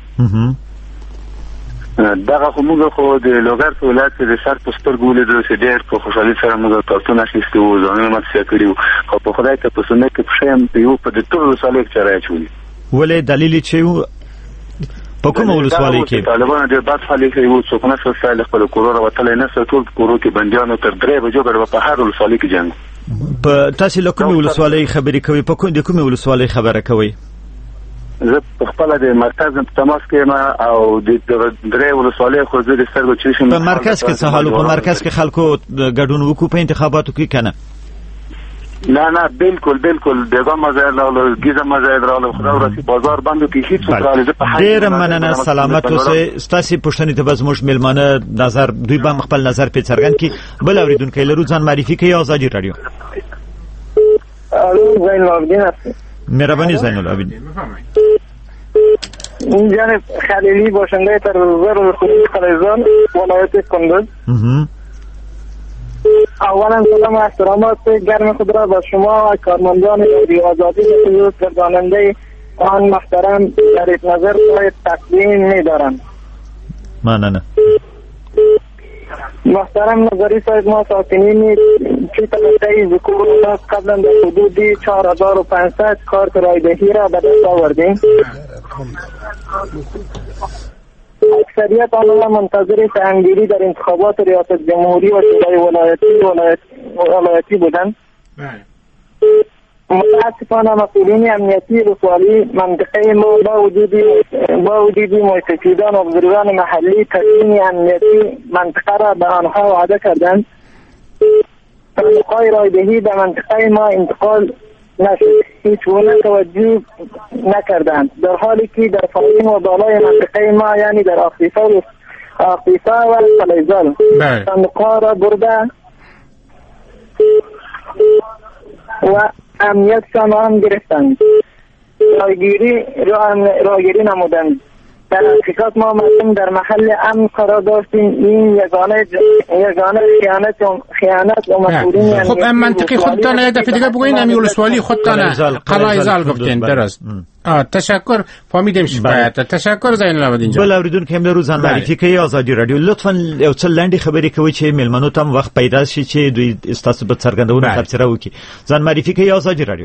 دغه خو موږ خو د لوګر په ولایت کې د سر په سترګو ولیدل چې ډېر په خوشحالۍ سره موږ کارتونه اخیستي وو، ځانونه متصفیه کړي وو، خو په خدای ته په سنت کې پښه یم یو په د ټولو ولسوالۍ کې چاره اچولي. ولې دلیل یې چې په کومه ولسوالۍ کې طالبانو ډېر بد حالت کوي وو، څوک نه سوسایل خپل کورونه وتلی نه سو، ټول کورو کې بندیانو تر درې بجو ګډ په هر ولسوالۍ کې جنګ. په تاسو له کومې ولسوالۍ خبرې کوي؟ په کوم د کومې ولسوالۍ خبره کوي؟ زه په خپل د مرکز په تماس کې یم او د درې ولسوالۍ خو زه د سترګو چشم په مرکز کې څه حال؟ په مرکز کې خلکو ګډون وکړو په انتخاباتو کې کنه؟ نه نه بالکل بالکل دغه مزایل راول گیزه مزایل راول خدا ورسي بازار بندو کې هیڅ څه راځي په حال ډیر مننه. سلامت اوسئ. ستاسو پوښتنې ته زموږ میلمانه نظر دوی به خپل نظر په څرګند کی. بل اوریدونکو لرو، ځان معرفي کوي. ازادي راډیو. الو، زین العابدین هستم. مهربانی زین العابدین. این جانب خلیلی باشنده ترزر و خلیلی خلیزان ولایت کندز. اولا سلام و احترامات گرم خود را با شما و کارمندان رادیو آزادی خصوص گرداننده آن محترم در نظر باید تقدیم می دارم. ممنون. محترم نظری صاحب، ما ساکنین چی طبقه ذکور قبلا در حدود چهار هزار و پانصد کارت رایدهی را به دست آوردیم. اکثریت آنها منتظر سهمگیری در انتخابات ریاست جمهوری و شورای ولایتی ولایتی, ولایتی بودند. متاسفانه مسئولین امنیتی رسوالی منطقه ما با وجود با وجود مستفیدان و بزرگان محلی تامین امنیتی منطقه را به آنها وعده کردند. صندوق‌های رایدهی به منطقه ما انتقال نشد، هیچ گونه توجه نکردند، در حالی که در پایین و بالای منطقه ما یعنی در آقیفا و آقیفا و فلیزال صندوق‌ها را برده و امنیتشان هم گرفتند، رایگیری رایگیری نمودند. در حقیقت ما مردم در محل امن قرار داشتیم. این یگانه یگانه خیانت و خیانت و مسئولین. خب منطقی خودتان یک دفعه دیگه بگوین. امی ولسوالی خودتان قلایزال گفتین. درست. تشکر. فهمیدیم شکایت. تشکر زین العابدین جان. بل اوریدونکو هم لرو، ځان معرفي کوي. ازادي رادیو. لطفا یو څه لنډې خبرې کوي چې میلمنو ته وخت پیدا شي چې دوی تاسو په څرګندونه تبصره وکړي. ځان معرفي کوي. ازادي رادیو.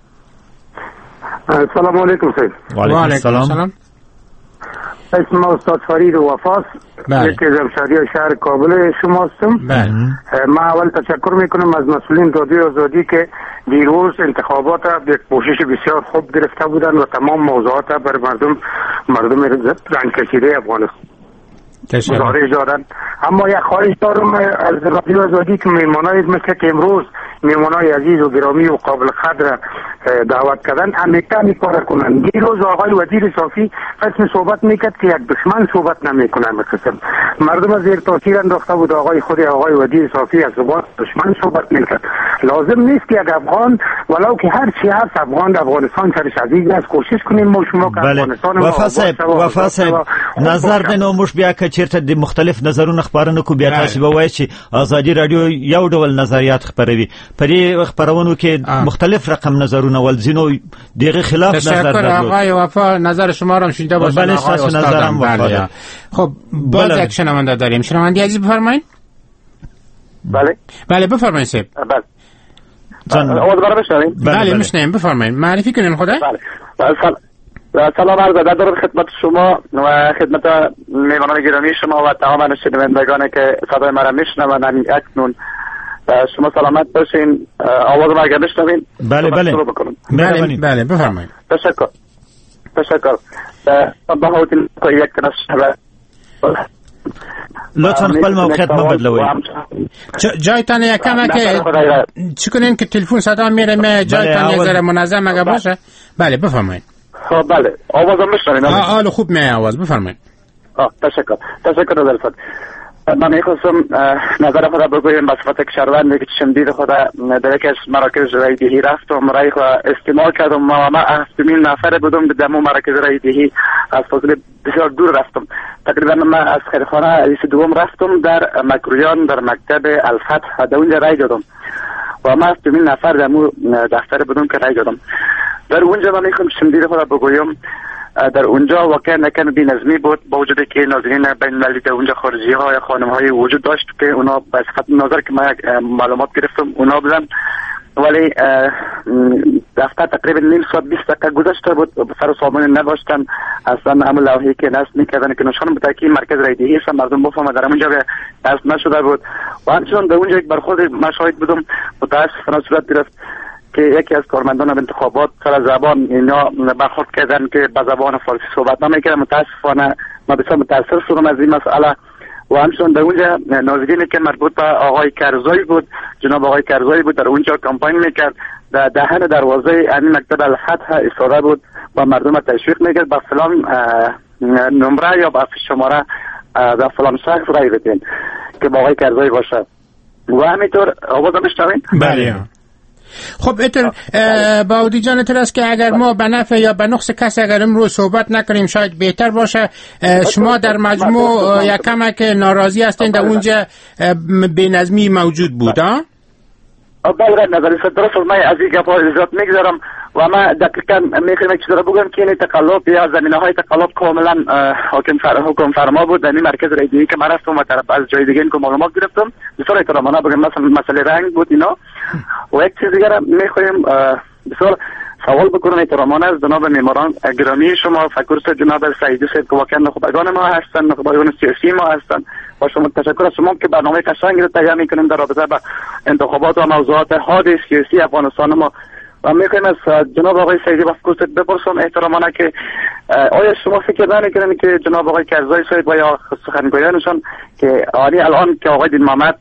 السلام علیکم صاحب. وعلیکم السلام. اسم استاد فرید وفاس، یکی از همشهری شهر کابل شما هستم. من اول تشکر میکنم از مسئولین رادیو آزادی که دیروز انتخابات به کوشش بسیار خوب گرفته بودند و تمام موضوعات بر مردم مردم رنج کشیده افغانستان گزارش دادن. اما یک خواهش دارم از رادیو آزادی که میمانای مثل که امروز میمانای عزیز و گرامی و قابل قدر دعوت کردن امیتا میکار کنن. دیروز آقای وزیر صافی قسم صحبت میکرد که یک دشمن صحبت نمیکنن. قسم مردم از زیر تاثیر انداخته بود. آقای خود آقای وزیر صافی از زبان دشمن صحبت میکرد. لازم نیست که یک افغان ولو که هر چی هست افغان افغانستان سرش عزیز است. کوشش کنیم ما شما که افغانستان وفا صاحب وفا صاحب نظر دنو مش بیا که چیرته د مختلف نظرونه خبرونه کو بیا تاسو به وایي چې ازادي رادیو یو ډول نظریات خبروي. پرې خبرونو کې مختلف رقم نظرونه ول زینو دغه خلاف نظر درلود. آقای وفا نظر شما را شنیده باشید. بله اساس نظرم وفا. خب باز یک شنونده داریم. شنونده عزیز بفرمایید. بله بله بفرمایید سیب. بله آواز برام میشنوین؟ بله میشنویم بفرمایید. معرفی کنین خدا. بله سلام عرض ادب دارم خدمت شما و خدمت میهمانان گرامی شما و تمام شنوندگانی که صدای مرا میشنوند همین اکنون. شما سلامت باشین. آواز ما اگر میشنوین؟ بله بله بله بله بفرمایید. تشکر تشکر. با حوتین یک کنش لطفا خپل موقعیت ما بدلوئ. جایتان یکم که چی کنین که تلفن صدا میره می جایتان یک ذره منظم اگه باشه. بله بفرمایید. خب بله آوازم میشنوین؟ آه خوب می آواز بفرمایید. آه تشکر تشکر دلفت. من میخواستم نظر خدا بگویم به صفت شهروندی که چشم دید خدا در یکی از مراکز رای دهی رفتم رای خدا استعمال کردم و ما هفتمین نفر بودم به دمو مراکز رای دهی از فاصله بسیار دور رفتم. تقریبا من از خیرخانه رئیس دوم رفتم در مکرویان در مکتب الفتح در اونجا رای دادم و ما هفتمین نفر دمو دفتر بودم که رای دادم. در اونجا من میخوام چشم دید خدا بگویم در اونجا واقعا نکن بی نظمی بود با وجود که ناظرین بین المللی در اونجا خارجی ها یا خانم های وجود داشت که اونا به صفت نظر که من معلومات گرفتم اونا بودن ولی دفتر تقریبا نیم ساعت بیست دقیقه گذشته بود سر سامان نداشتن اصلا همون لوحه‌ای که نصب میکردن که نشان بده که مرکز رای دهی است مردم بفهمن در اونجا نصب نشده بود و همچنین در اونجا یک برخورد مشاهد بودم متاسفانه صورت گرفت که یکی از کارمندان انتخابات سر زبان اینا برخورد کردن که به زبان فارسی صحبت نمیکردن. متاسفانه ما بسیار متاثر شدم از این مسئله و همچنین در اونجا ناظرینی که مربوط به آقای کرزایی بود جناب آقای کرزایی بود در اونجا کمپاین میکرد در دهن دروازه همین مکتب الفتح ایستاده بود و مردم تشویق میکرد با فلان نمره یا با شماره در فلان شخص رای بدین که با آقای کرزایی باشه و همینطور آواز میشنوین؟ بله. خب اتر باودی جان اتر است که اگر ما به نفع یا به نقص کس اگر امروز صحبت نکنیم شاید بهتر باشه. شما در مجموع یک کمک ناراضی هستین در اونجا بی نظمی موجود بود ها؟ بله نظری درست من از این گپ ها اجازت میگذارم و ما دقیقا میخوایم چیز را بگم که این تقلب یا زمینه های تقلب کاملا حاکم فر حکم فرما بود در این مرکز رای دهی که من رفتم و طرف از جای دیگه این که معلومات گرفتم بسیار احترامانه بگم مثلا مسئله رنگ بود اینا و یک چیز دیگه را میخوایم بسیار سوال بکنم احترامانه از جناب معماران گرامی شما فکر جناب سعیدی صاحب که واقعا نخبگان ما هستن نخبگان سیاسی ما هستن با شما تشکر از شما که برنامه قشنگی رو تهیه میکنیم در رابطه با انتخابات و موضوعات حاد سیاسی افغانستان ما و میخوایم از جناب آقای سعیدی بفکر بپرسم احترامانه که آیا شما فکر نمیکنید که جناب آقای کرزایی صاحب و یا سخنگویانشان که آنی الان که آقای دین محمد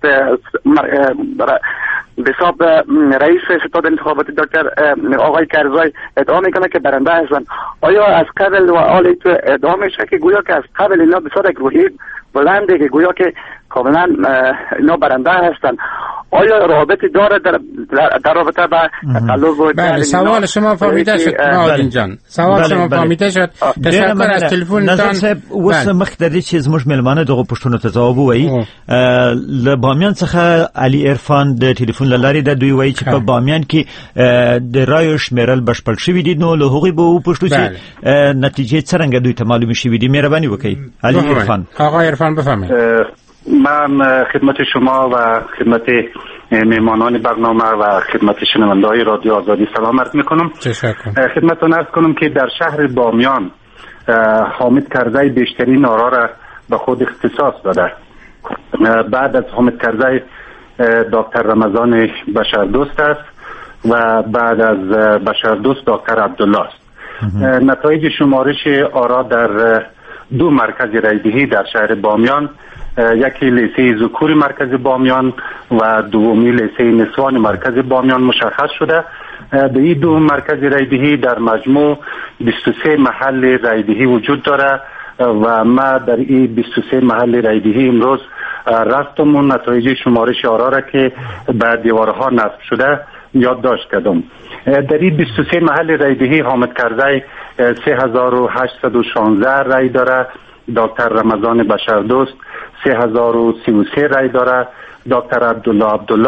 به حساب رئیس ستاد انتخاباتی دکتر آقای کرزایی ادعا میکنه که برنده هستن آیا از قبل و حال تو ادعا میشه که گویا که از قبل اینا بسیار یک روحی بلنده که گویا که کاملا اینا برنده هستن آیا رابطی داره در, در رابطه با تقلب و بله سوال شما فهمیده شد معادین جان سوال شما فهمیده شد تشکر از تلفن نظر صاحب وس مخ د دې چې زموږ ملمانه دغه پښتنو ته جواب وایي ل بامیان څخه علي عرفان د ټلیفون لارې د دوی وایي چې په بامیان کې د رایو شمیرل بشپړ شوی دي نو له هغوی به وپوښتو چې نتیجې څنګه دوی ته معلومه شوی دي مهرباني وکړئ علي عرفان. آقای عرفان بفرمایید. من خدمت شما و خدمت مهمانان برنامه و خدمت شنونده‌های رادیو آزادی سلام عرض می‌کنم. تشکر. خدمتتون عرض کنم که در شهر بامیان حامد کرزی بیشترین آرا را به خود اختصاص داده. بعد از حامد کرزی دکتر رمضان بشردوست است و بعد از بشردوست دکتر عبدالله است. نتایج شمارش آرا در دو مرکز رایدهی در شهر بامیان یکی لیسه ذکور مرکز بامیان و دومی لیسه نسوان مرکز بامیان مشخص شده. در این دو مرکز رایدهی در مجموع بیست و سه محل رایدهی وجود داره و ما در این بیست و سه محل رایدهی امروز رفتم و نتایج شمارش آرا را که به دیوارها نصب شده یادداشت کردم. در این بیست و سه محل رایدهی حامد کرزی سه هزار و هشتصد و شانزده رای داره، دکتر رمضان بشردوست سه هزار و سی و سه رای داره، دکتر عبدالله عبدالله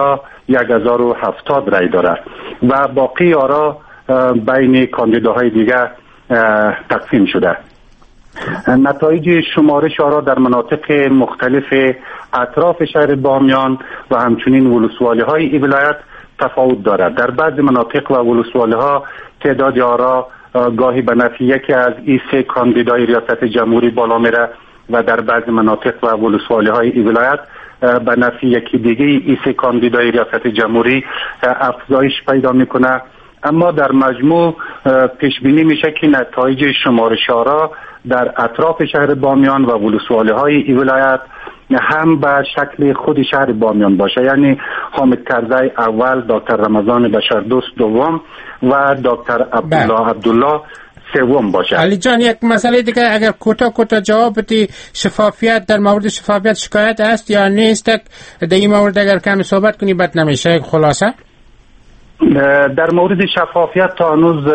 یک هزار و هفتاد رای داره و باقی آرا بین کاندیداهای دیگر تقسیم شده. نتایج شمارش آرا در مناطق مختلف اطراف شهر بامیان و همچنین ولسوالی های این ولایت تفاوت دارد. در بعضی مناطق و ولسوالی ها تعداد آرا گاهی به نفع یکی از این سه کاندیدای ریاست جمهوری بالا میره و در بعضی مناطق و ولسوالی های این ولایت به نفع یکی دیگه این سه کاندیدای ریاست جمهوری افزایش پیدا میکنه. اما در مجموع پیش بینی میشه که نتایج شمارش آرا در اطراف شهر بامیان و ولسوالی های این ولایت هم به شکل خود شهر بامیان باشه، یعنی حامد کرزی اول، دکتر رمضان بشردوست دوم و دکتر عبدالله عبدالله سوم باشه. علی جان، یک مسئله دیگه اگر کوتاه کوتاه جواب بدی، شفافیت در مورد شفافیت شکایت است یا نیست؟ در این مورد اگر کمی صحبت کنی بد نمیشه. خلاصه در مورد شفافیت تا هنوز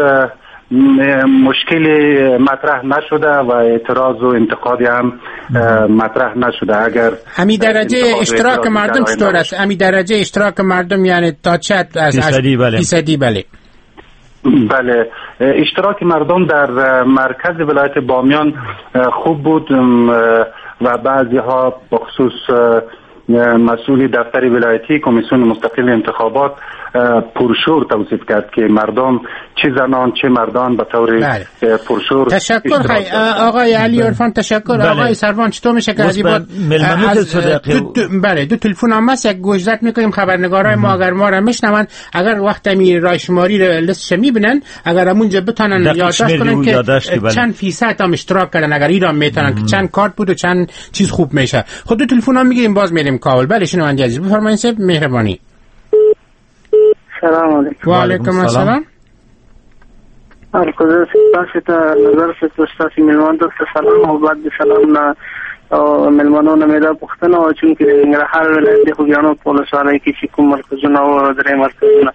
مشکلی مطرح نشده و اعتراض و انتقادی هم مطرح نشده. اگر همی درجه اشتراک مردم چطور است؟ همی درجه اشتراک مردم یعنی تا چه فیصدی؟ بله فیصدی بله بله اشتراک مردم در مرکز ولایت بامیان خوب بود و بعضی ها بخصوص مسئول دفتر ولایتی کمیسیون مستقل انتخابات پرشور توصیف کرد که مردم چه زنان چه مردان به طور پرشور. تشکر خیلی آقای علی عرفان، تشکر. بله. آقای سروان چطور میشه که از بعد بله دو تلفن هم هست، یک گوشزد میکنیم خبرنگارای ما اگر ما را میشنون، اگر وقت می رای شماری لیستش میبینن، اگر همونجا بتونن یادداشت کنن که بله. چند فیصد هم اشتراک کردن، اگر ایران میتونن که چند کارت بود و چند چیز خوب میشه. خود دو تلفن هم میگیریم باز میریم کابل. بله شنونده عزیز بفرمایید صاحب، مهربانی. سلام علیکم. و علیکم السلام. القدس تاسو نظر ست استاد ملمان د سلام او بعد سلام نه او ملمانونو مې دا پښتنه او چې ننګرهار ولایت خو ګانو پولیسوالۍ کې چې کوم مرکزونه او درې مرکزونه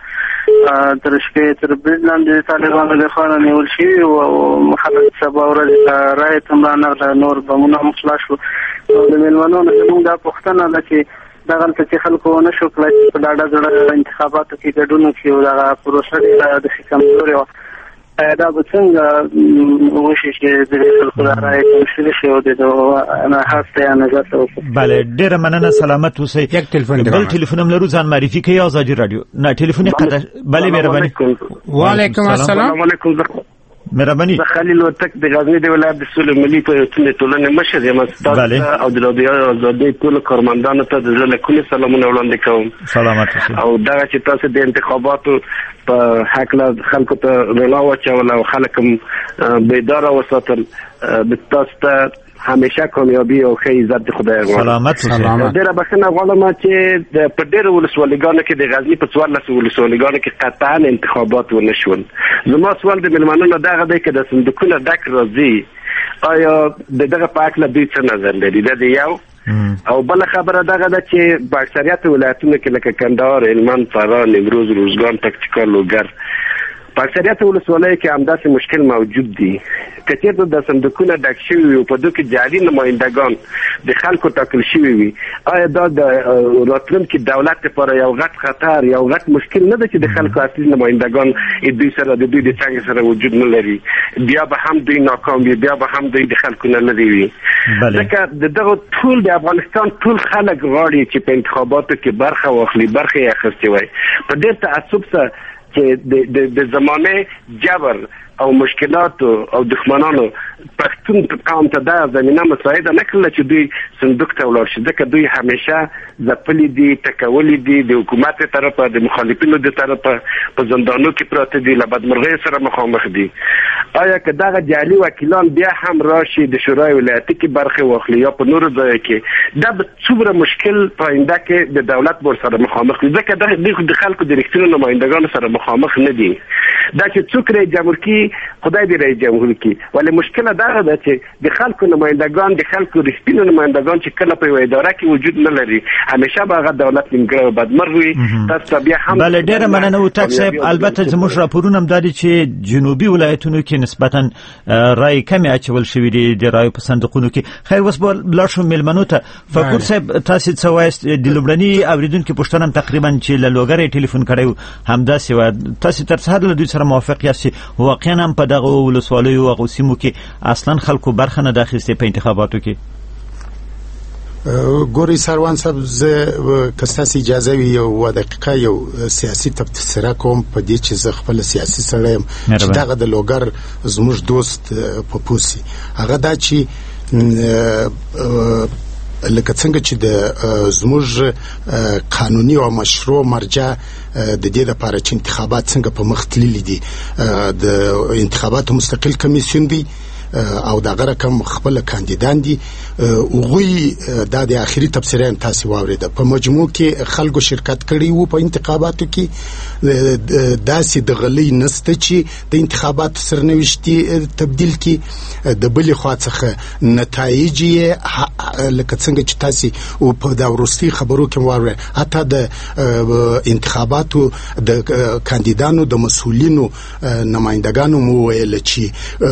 تر شپې تر بریډلند د طالبانو له خوا نیول شوي او مخالفت سبا ورځ راي تمرانه نور بمونه مخلاص شو. د ملمانونو موږ دا پښتنه ده چې دغه چې خلکو نشو کولای په ډاډه ځړه انتخاباتو کې ګډون کوي او دا پروسه د حکومت او دا به څنګه وشي چې د خلکو راي تمثيل شي او د انا هسته نظر وکړي. بله ډیره مننه، سلامت اوسئ. یک تلفن بل تلفن هم لرو، ځان معرفي کوي آزادي رادیو. نه تلفن قطع. بله مهرباني. و علیکم السلام. مهرباني. زه خلیل وتک د غزنی د ولایت د سولې ملي پروتین ټولنې مشر یم. تاسو او د رادیو آزادي ټول کارمندانو ته د زړه کولې سلامونه وړاندې کوم. سلامت اوسئ. او دا چې تاسو د انتخاباتو په حق له خلکو ته رڼا واچول او خلک هم بیدار وساتل، د تاسو ته همیشه کامیابی او ښه عزت خدای غواړم. سلامت اوسئ. ډیره بخښنه غواړم چې په ډیرو ولسوالیګانو کې د غزنی په څوارلس ولسوالیګانو کې قطعا انتخابات ونه شول. زما سوال د ملمنونو دغه دی چې د صندوقونو ډک راځي، آیا د دغه په اړه دوی څه نظر لري؟ دا دی یو. او بل خبره دغه ده چې په اکثریت ولایتونو کې لکه کندهار، هلمند، فراه، نیمروز، روزګان، پکتیکا، لوګر، په اکثریت ولسوالیو کې همداسې مشکل موجود دی. که چېرته د صندوقونه ډک شوي وي او په دوی کې جعلي نمایندګان د خلکو ټاکل شوي وي، آیا دا د راتلونکي دولت لپاره یو غټ خطر، یو غټ مشکل نه ده چې د خلکو اصلي نمایندګان دوی سره د دوی د څنګ سره وجود نه لري؟ بیا به هم دوی ناکام وي، بیا به هم دوی د خلکو نه لري وي. ځکه د دغه ټول د افغانستان ټول خلک غواړي چې په انتخاباتو کې برخه واخلي، برخه یې اخیستې وای. په ډېر تعصب سره چې د زمانه جبر او مشکلات او دښمنانو پښتون قوم ته دا زمينه مساعده نه کړل چې دوی صندوق ته ولاړ شي، ځکه دوی همیشه ځپلي دي، ټکولي دي، د حکومت طرفه د مخالفینو د طرفه په زندانو کې پراته دي، له بدمرغۍ سره مخامخ دي. آیا که دغه جعلي وکیلان بیا هم راشي د شورای ولایتي کې برخه واخلي یا په نورو ځایو کې، دا به څومره مشکل په آینده کې د دولت ور سره مخامخ وي، ځکه د خلکو د رښتینو نمایندګانو سره مخامخ نه دي. دا چې څوک رئیس جمهور کی خدای دې رئیس جمهور کی، ولی مشکل دا ده چې د خلکو نمایندګان، د خلکو رښتینو نمایندګان چې کله په یو اداره کې وجود نه لري، همیشه به هغه دولت نیمګړی او بدمرغ وي. تاسو بیا هم بله ډیره مننه وتک صاحب. البته زموږ راپورونه هم دا دي چې جنوبي ولایتونو کې نسبتا رای کمی اچول شوی دی د رای په صندوقونو کې. خیر اوس به لاړ شو میلمنو ته. فقور صاحب تاسو څه وایست؟ د لومړني اوریدونکو پوښتنه تقریبا چې له لوګر ټلیفون کړو همداسې و. تاسو تر څه حد له دوی سره موافق یاست واقعا هم په دغه ولسوالیو او سیمو کې اصلا خلکو برخه نه داخلسته په انتخاباتو کې؟ ګوري سروان صاحب زه کستاسي اجازه وي یو دقیقه یو سیاسي تبصره کوم په دې چې زه خپل سیاسي سره یم چې دغه د لوګر زموږ دوست په پوسی هغه دا چې لکه څنګه چې د زموږ قانوني او مشروع مرجع د دې لپاره چې انتخابات څنګه په مخ تللي دي د انتخاباتو مستقل کمیسیون دی او دا غره کم خپل کاندیدان دي اوغوی د د اخیری تبصره هم تاسو واوریده په مجموع کې خلکو شرکت کړي وو په انتخاباتو کې داسې د غلي نسته چې د انتخابات سرنوشتي تبديل کی د بل خوا څخه نتایج لکه څنګه چې تاسو او په دا ورستي خبرو کې واورئ حتی د انتخاباتو د کاندیدانو د مسؤلینو نمائندگانو مو ویل چې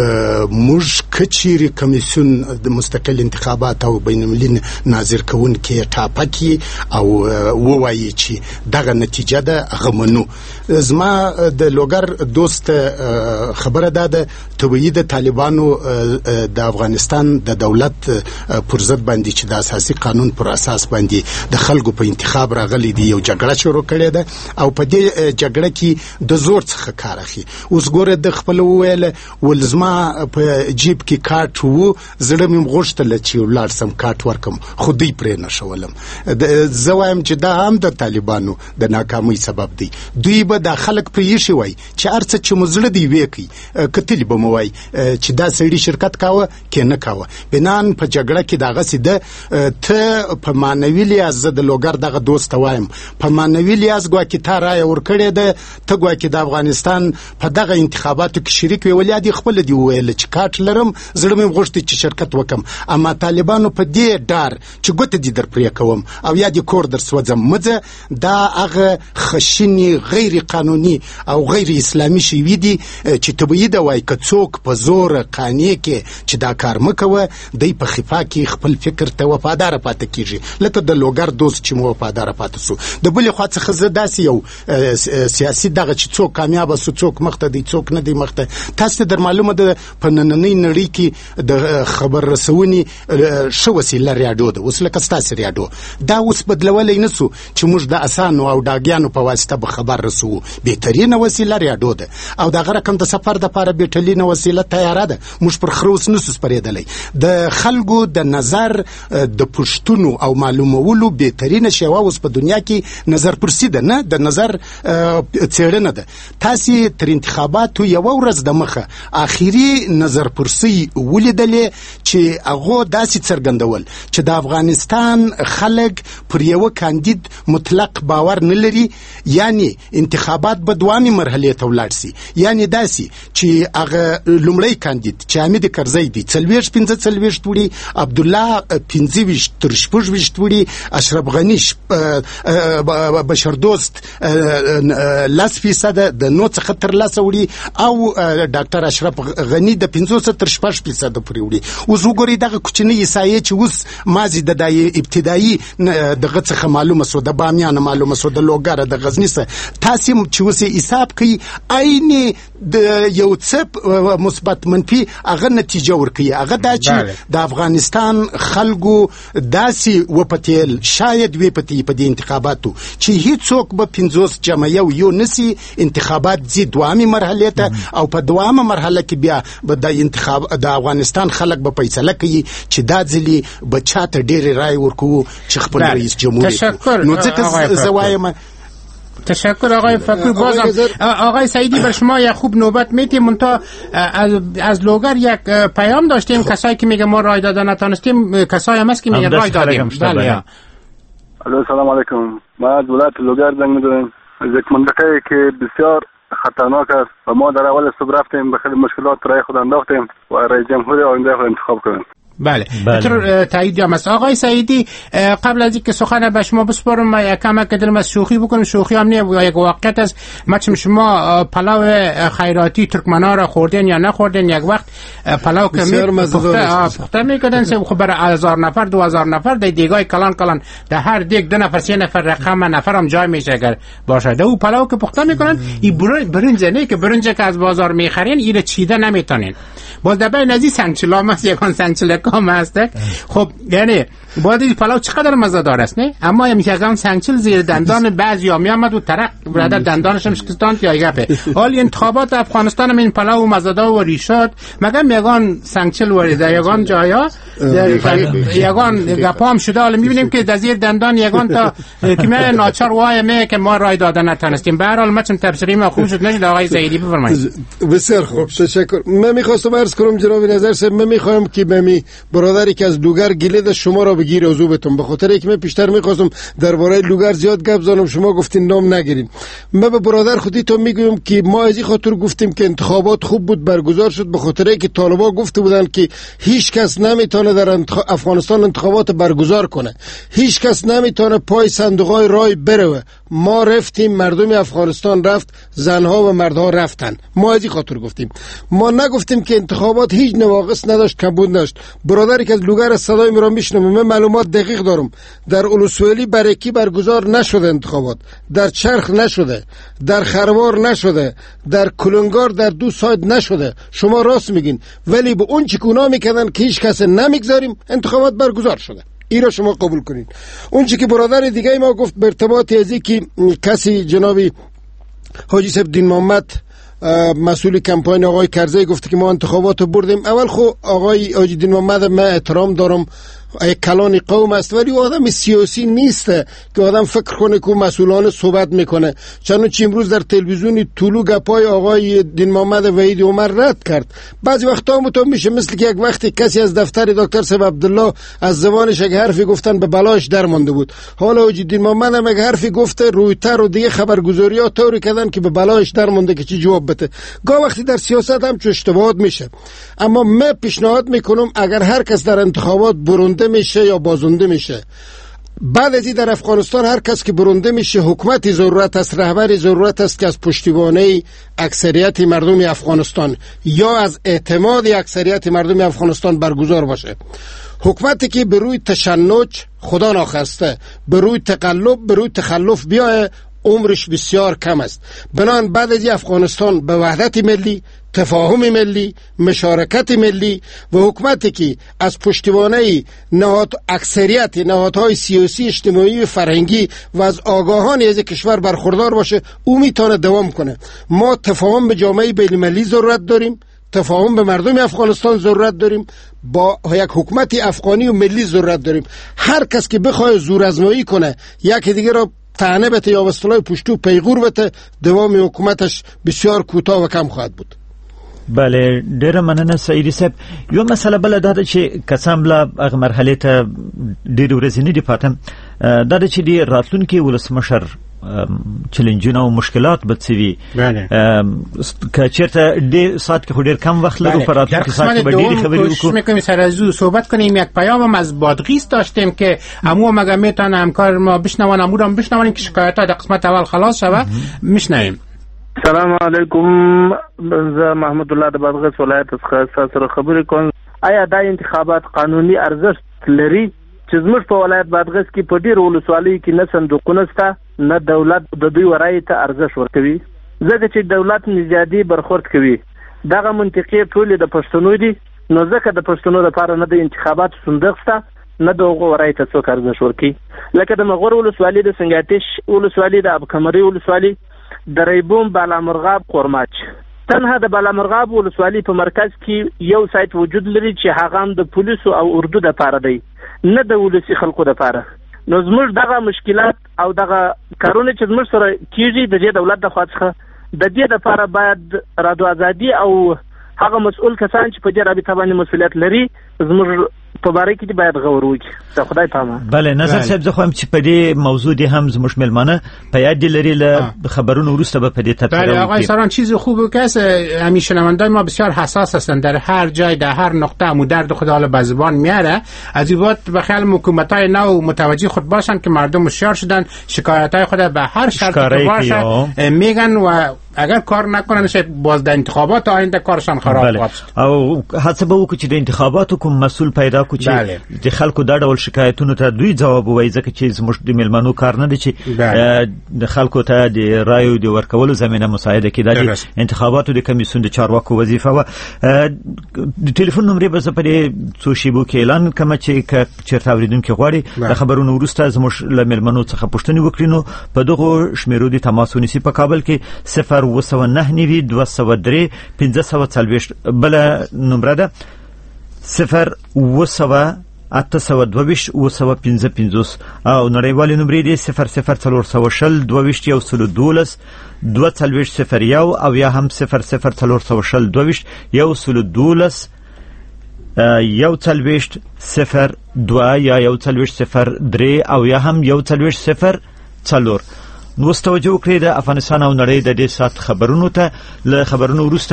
موږ کچيري کمیسیون د مستقل انتخابات او بین المللي ناظر کون کې ټاپکی او ووایي چې دغه نتیجه ده غمنو. زما د لوګر دوست خبره ده تویید طالبانو د افغانستان د دولت پر ضد باندې چې د اساسي قانون پر اساس باندې د خلکو په انتخاب راغلي دي یو جګړه شروع کړې ده او په دې جګړه کې د زور څخه کار اخلي. اوس ګوره د خپل ویل ولزما په جیب کې کارت وو زړه مې غوښتل چې ولار سم کارت ورکم خو دې پرې نشولم. زه وایم چې دا هم د طالبانو د ناکامۍ سبب دی. دوی به د خلک پرې شي وای چې ارڅ چې مزړه دی وېکی کتلی به مو وای چې دا سړي شرکت کاوه کې نه کاوه بنان په جګړه کې دغه سیده ته په مانوي لیاز د لوګر دغه دوست وایم په مانوي لیاز ګوا کې تا رای ور کړې ده ته ګوا کې د افغانستان په دغه انتخاباتو کې شریک وي ولادي خپل دی ویل چې کارت لرم زړه مې غوښتي چې شرکت وکم اما طالبانو په دې ډار چې ګوت دي در پرې کوم او یا دې کور در سوځم مزه دا هغه خشنی غیر قانوني او غیر اسلامي شی وي دي چې تبعید وای کڅوک په زور قانې کې چې دا کار مکوه دای په خفا کې خپل فکر ته وفادار پاتې کیږي لکه د لوګر دوست چې مو وفادار پاتې سو. د بل خوا څخه زداسي یو سیاسي دغه چې څوک کامیاب سو څوک مخته دی څوک نه دی مخته. تاسو در معلومه ده په نننۍ نړۍ کې د خبر رسونی شو وسیله ریاډیو ده اوس لکه ستاسو ریاډیو دا اوس بدلولای نسو چې موږ د اسانو او داګیانو په واسطه به خبر رسو بهترینه وسیله ریاډیو ده او دا غره کوم د سفر د لپاره بهترینه وسیله تیار ده موږ پر خروس نسو سپریدلای د خلکو د نظر د پښتونو او معلومولو بهترینه شیوه اوس په دنیا کې نظر پرسي ده نه د نظر څېړنه ده. تاسو تر انتخاباتو یو ورځ د مخه اخیری نظر پرسي ولیدلې چې هغه داسې څرګندول چې د افغانستان خلک پر یو کاندید مطلق باور نه لري یعنی انتخابات به دوامي مرحله ته ولاړ شي یعنی داسې چې هغه لومړی کاندید چې حمید کرزی دی څلويش پنځه څلويش وړي عبد الله پنځه ویش تر شپږ ویش وړي اشرف غنی بشر دوست لاس فیصد د نو څخه تر لاس وړي او ډاکټر اشرف غنی د پنځوس تر شپږ فیصد پورې وړي. اوس وګورئ دغه کوچنی سایه چې اوس مازی د دای ابتدایي دغه څخه معلومه سو د بامیان معلومه سو د لوګر د غزنی سره تاسو چې اوس حساب کوي عین د یو څپ مثبت منفي هغه نتیجه ورکړي هغه دا چې د افغانستان خلکو داسي وپتیل شاید وی پتی په دې انتخاباتو چې هیڅوک به پنځوس جمع یو یو نسی انتخابات زی دوامي مرحله ته او په دوامه مرحله کې بیا به د انتخاب د افغانستان خلک به فیصله کوي چې دا ځلی بچاته ډېر رائے ورکو چې خپل رئیس جمهور نو ځکه زوایم. تشکر آقای فقیر. بازم آقای سعیدی بر شما یک خوب نوبت میتیم منتها از, از لوگر یک پیام داشتیم کسایی که میگه ما رای دادن نتونستیم کسایی هم هست که میگه رای دادیم. بله سلام علیکم. ما از ولایت لوگر زنگ میزنم از یک منطقه که بسیار خطرناک است و ما در اول صبح رفتیم به خیلی مشکلات رای خود انداختیم و رئیس جمهور آینده خود انتخاب کنیم. بله بله تایید یا مثلا آقای سعیدی قبل از اینکه سخن به شما بسپارم ما یک کم که دلم از شوخی بکنم، شوخی هم نه، یک واقعیت است. مثلا شما پلاو خیراتی ترکمنا را خوردین یا نخوردین؟ یک وقت پلاو که می پخته میکردن خب برای هزار نفر دو هزار نفر در دیگای کلان کلان در هر دیگ دو نفر سه نفر رقم نفر هم جای میشه اگر باشه. او پلاو که پخته میکنن این برنج نه که برنج که از بازار میخرین این چیده نمیتونین. باز در بین از این سنگچلام است، یکان سنگچلکام است. خب یعنی باید این پلاو چقدر مزه‌دار است نه؟ اما یکان سنگچل زیر دندان بعضیا میامد و ترق برادر دندانش هم شکستان یا گپه. حال انتخابات افغانستان هم این پلاو مزه‌دار و ریشات مگم یکان سنگچل ورده یکان جایا یکان گپام شده. حالا میبینیم که در زیر دندان یکان تا که من ناچار وای می که ما رای دادن نتونستیم. به هر حال مثلا تفسیری ما خوب شد نشد. آقای سعیدی بفرمایید. بسیار خوب تشکر. من میخواستم عرض کنم جناب نظر صاحب، من میخوام که ممی برادری که از لوگر گله داشت شما را بگیره و زوبتون، به خاطر اینکه من پیشتر میخواستم درباره لوگر زیاد گپ زنم، شما گفتین نام نگیرین. من به برادر خودی تو میگم که ما از این خاطر گفتیم که انتخابات خوب بود برگزار شد، به خاطر اینکه طالبا گفته بودن که هیچ کس نمیتونه در انتخ... افغانستان انتخابات برگزار کنه، هیچ کس نمیتونه پای صندوقای رای بره. ما رفتیم، مردم افغانستان رفت، زنها و مردها رفتن. ما از این خاطر گفتیم، ما نگفتیم که انتخابات هیچ نواقص نداشت، کمبود نداشت. برادری که از لوگر صدای مرا میشنوه، من معلومات دقیق دارم. در اولوسولی برکی برگزار نشده انتخابات، در چرخ نشده، در خروار نشده، در کلنگار در دو ساید نشده. شما راست میگین، ولی به اون چی کونا میکردن که هیچ کس نمیگذاریم انتخابات برگزار شده. این را شما قبول کنین. اون چی که برادر دیگه ما گفت به ارتباط ازی که کسی جنابی حاجی صاحب دین محمد مسئول کمپاین آقای کرزی گفته که ما انتخابات بردیم. اول خو آقای حاجی دین محمد من احترام دارم، یک کلان قوم است، ولی آدم سیاسی نیست که آدم فکر کنه که مسئولانه صحبت میکنه. چنانچه امروز در تلویزیون طولو گپای آقای دین محمد وحید عمر رد کرد. بعضی وقتا متو میشه مثل که یک وقتی کسی از دفتر دکتر صاحب عبدالله از زبانش یک حرفی گفتن به بلاش در مونده بود. حالا حاجی دین محمد هم یک حرفی گفته، رویتر و دیگه خبرگزاری‌ها طوری کردن که به بلاش در مونده که چی جواب بده. گاه وقتی در سیاست هم چه اشتباهات میشه. اما من پیشنهاد میکنم اگر هر کس در انتخابات برنده میشه یا بازنده میشه، بعد از این در افغانستان هر کس که برنده میشه حکومتی ضرورت است، رهبری ضرورت است که از پشتیبانی اکثریت مردم افغانستان یا از اعتماد اکثریت مردم افغانستان برگزار باشه. حکومتی که به روی تشنج خدا ناخواسته به روی تقلب به روی تخلف بیایه عمرش بسیار کم است. بنان بعد از افغانستان به وحدت ملی، تفاهم ملی، مشارکت ملی و حکومتی که از پشتیبانی نهاد اکثریت نهادهای سیاسی، اجتماعی و فرهنگی و از آگاهان از کشور برخوردار باشه، او میتونه دوام کنه. ما تفاهم به جامعه بین المللی ضرورت داریم، تفاهم به مردم افغانستان ضرورت داریم، با یک حکومت افغانی و ملی ضرورت داریم. هر کس که بخواد زورآزمایی کنه یکی دیگه را طعنه بته یا اصطلاح پشتو پیغور بته، دوام حکومتش بسیار کوتاه و کم خواهد بود. بله ډیره مننه سعیدی صاحب. یو مسله بل دا چې کسان بل هغه مرحله ته ډیر ورځې نه دی پاتم، دا چې دی راتلونکي ولسمشر چیلنجونه او مشکلات به څه بله که چیرته ډیر ساعت کې ډیر کم وخت لرو پر راتلونکي ساعت کې ډیر خبرې وکړو. می‌کنیم سر از او صحبت کنیم. یک پیام از بادغیس داشتیم که امو مگه میتونه همکار ما بشنوان، امو هم بشنوان که شکایت‌ها در قسمت اول خلاص شوه. میشنویم. سلام علیکم، زه محمد الله د بادغیس ولایت څخه سره خبرې کوم. آیا دا انتخابات قانوني ارزښت لري؟ چې زموږ په ولایت بادغیس کې په ډېرو ولسوالیو کې نه صندوقونه شته، نه دولت د دوی رایې ته ارزښت ورکوي، ځکه چې دولت نژادي برخورد کوي. دغه منطقې ټولې د پښتنو دي، نو ځکه د پښتنو لپاره نه د انتخاباتو صندوق شته، نه د هغو رایې ته څوک ارزښت ورکوي. لکه د مغور ولسوالي، د سنګاتش ولسوالي، د ابکمري ولسوالي، د ریبوم، بالامرغاب، قورماچ. تنها د بالامرغاب ولسوالي په مرکز کې یو سایت وجود لري چې هغه هم د پولیسو او اردو د پاره دی، نه د ولسي خلکو د پاره. نو زموږ دغه مشکلات او دغه کارونه چې زموږ سره کیږي د دې دولت د خوا څخه، د دې لپاره باید رادیو ازادي او هغه مسؤل کسان چې په دې رابطه باندې مسؤلیت لري زموږ په باره کې باید غور وکړي. د خدای پامه. بله نظر صاحب زه خو هم چې په دې موضوع دې هم زموږ مېلمانه په یاد دې لري له خبرونو وروسته به په دې تبصره بله آقای ساران چیز خوبه که است همین شنوندای ما بسیار حساس هستند، در هر جای در هر نقطه امو درد خود حالا به زبان میاره. از این بعد به خیال حکومت‌های نو متوجه خود باشن که مردم هوشیار شدن، شکایت‌های خود به هر شرط که باشه میگن و اگر کار نکنن شاید باز در انتخابات آینده کارشان خراب بله. او هڅه به وکړي چې د انتخاباتو کوم مسؤل پیدا کړي چې د خلکو دا ډول شکایتونو ته دوی جواب وایي، ځکه چې زموږ د میلمنو کار نه دی چې د خلکو ته د رایو د ورکولو زمینه مساعده کړي. د انتخاباتو د کمیسیون د چارواکو وظیفه و. د ټلیفون نمبر به زه په دې څو شیبو کې اعلان کوم چې چیرته اوریدونکي غواړي د خبرونو وروسته زموږ له میلمنو څخه پوښتنې وکړي نو په دغو شمیرو د تماس ونیسي. په کابل کې صفر و سوه نه نوي دوه سوه درې پنځه سوه څلوېښت، بله نمره ده صفر و سوه اته سوه دوه ویشت اوه سوه پنځه پنځوس، او نړیوالې نمرې دي صفر صفر څلور سوه شل دوه ویشت یو سلو دولس دوه څلوېښت صفر یو، او یا هم صفر صفر څلور سوه شل دوه ویشت یو سلو دولس یو څلوېښت صفر دوه یا یو څلوېښت صفر درې، او یا هم یو څلوېښت صفر څلور. نو توجه وکړئ د افغانستان او نړۍ د دې ساعت خبرونو ته. له خبرونو وروسته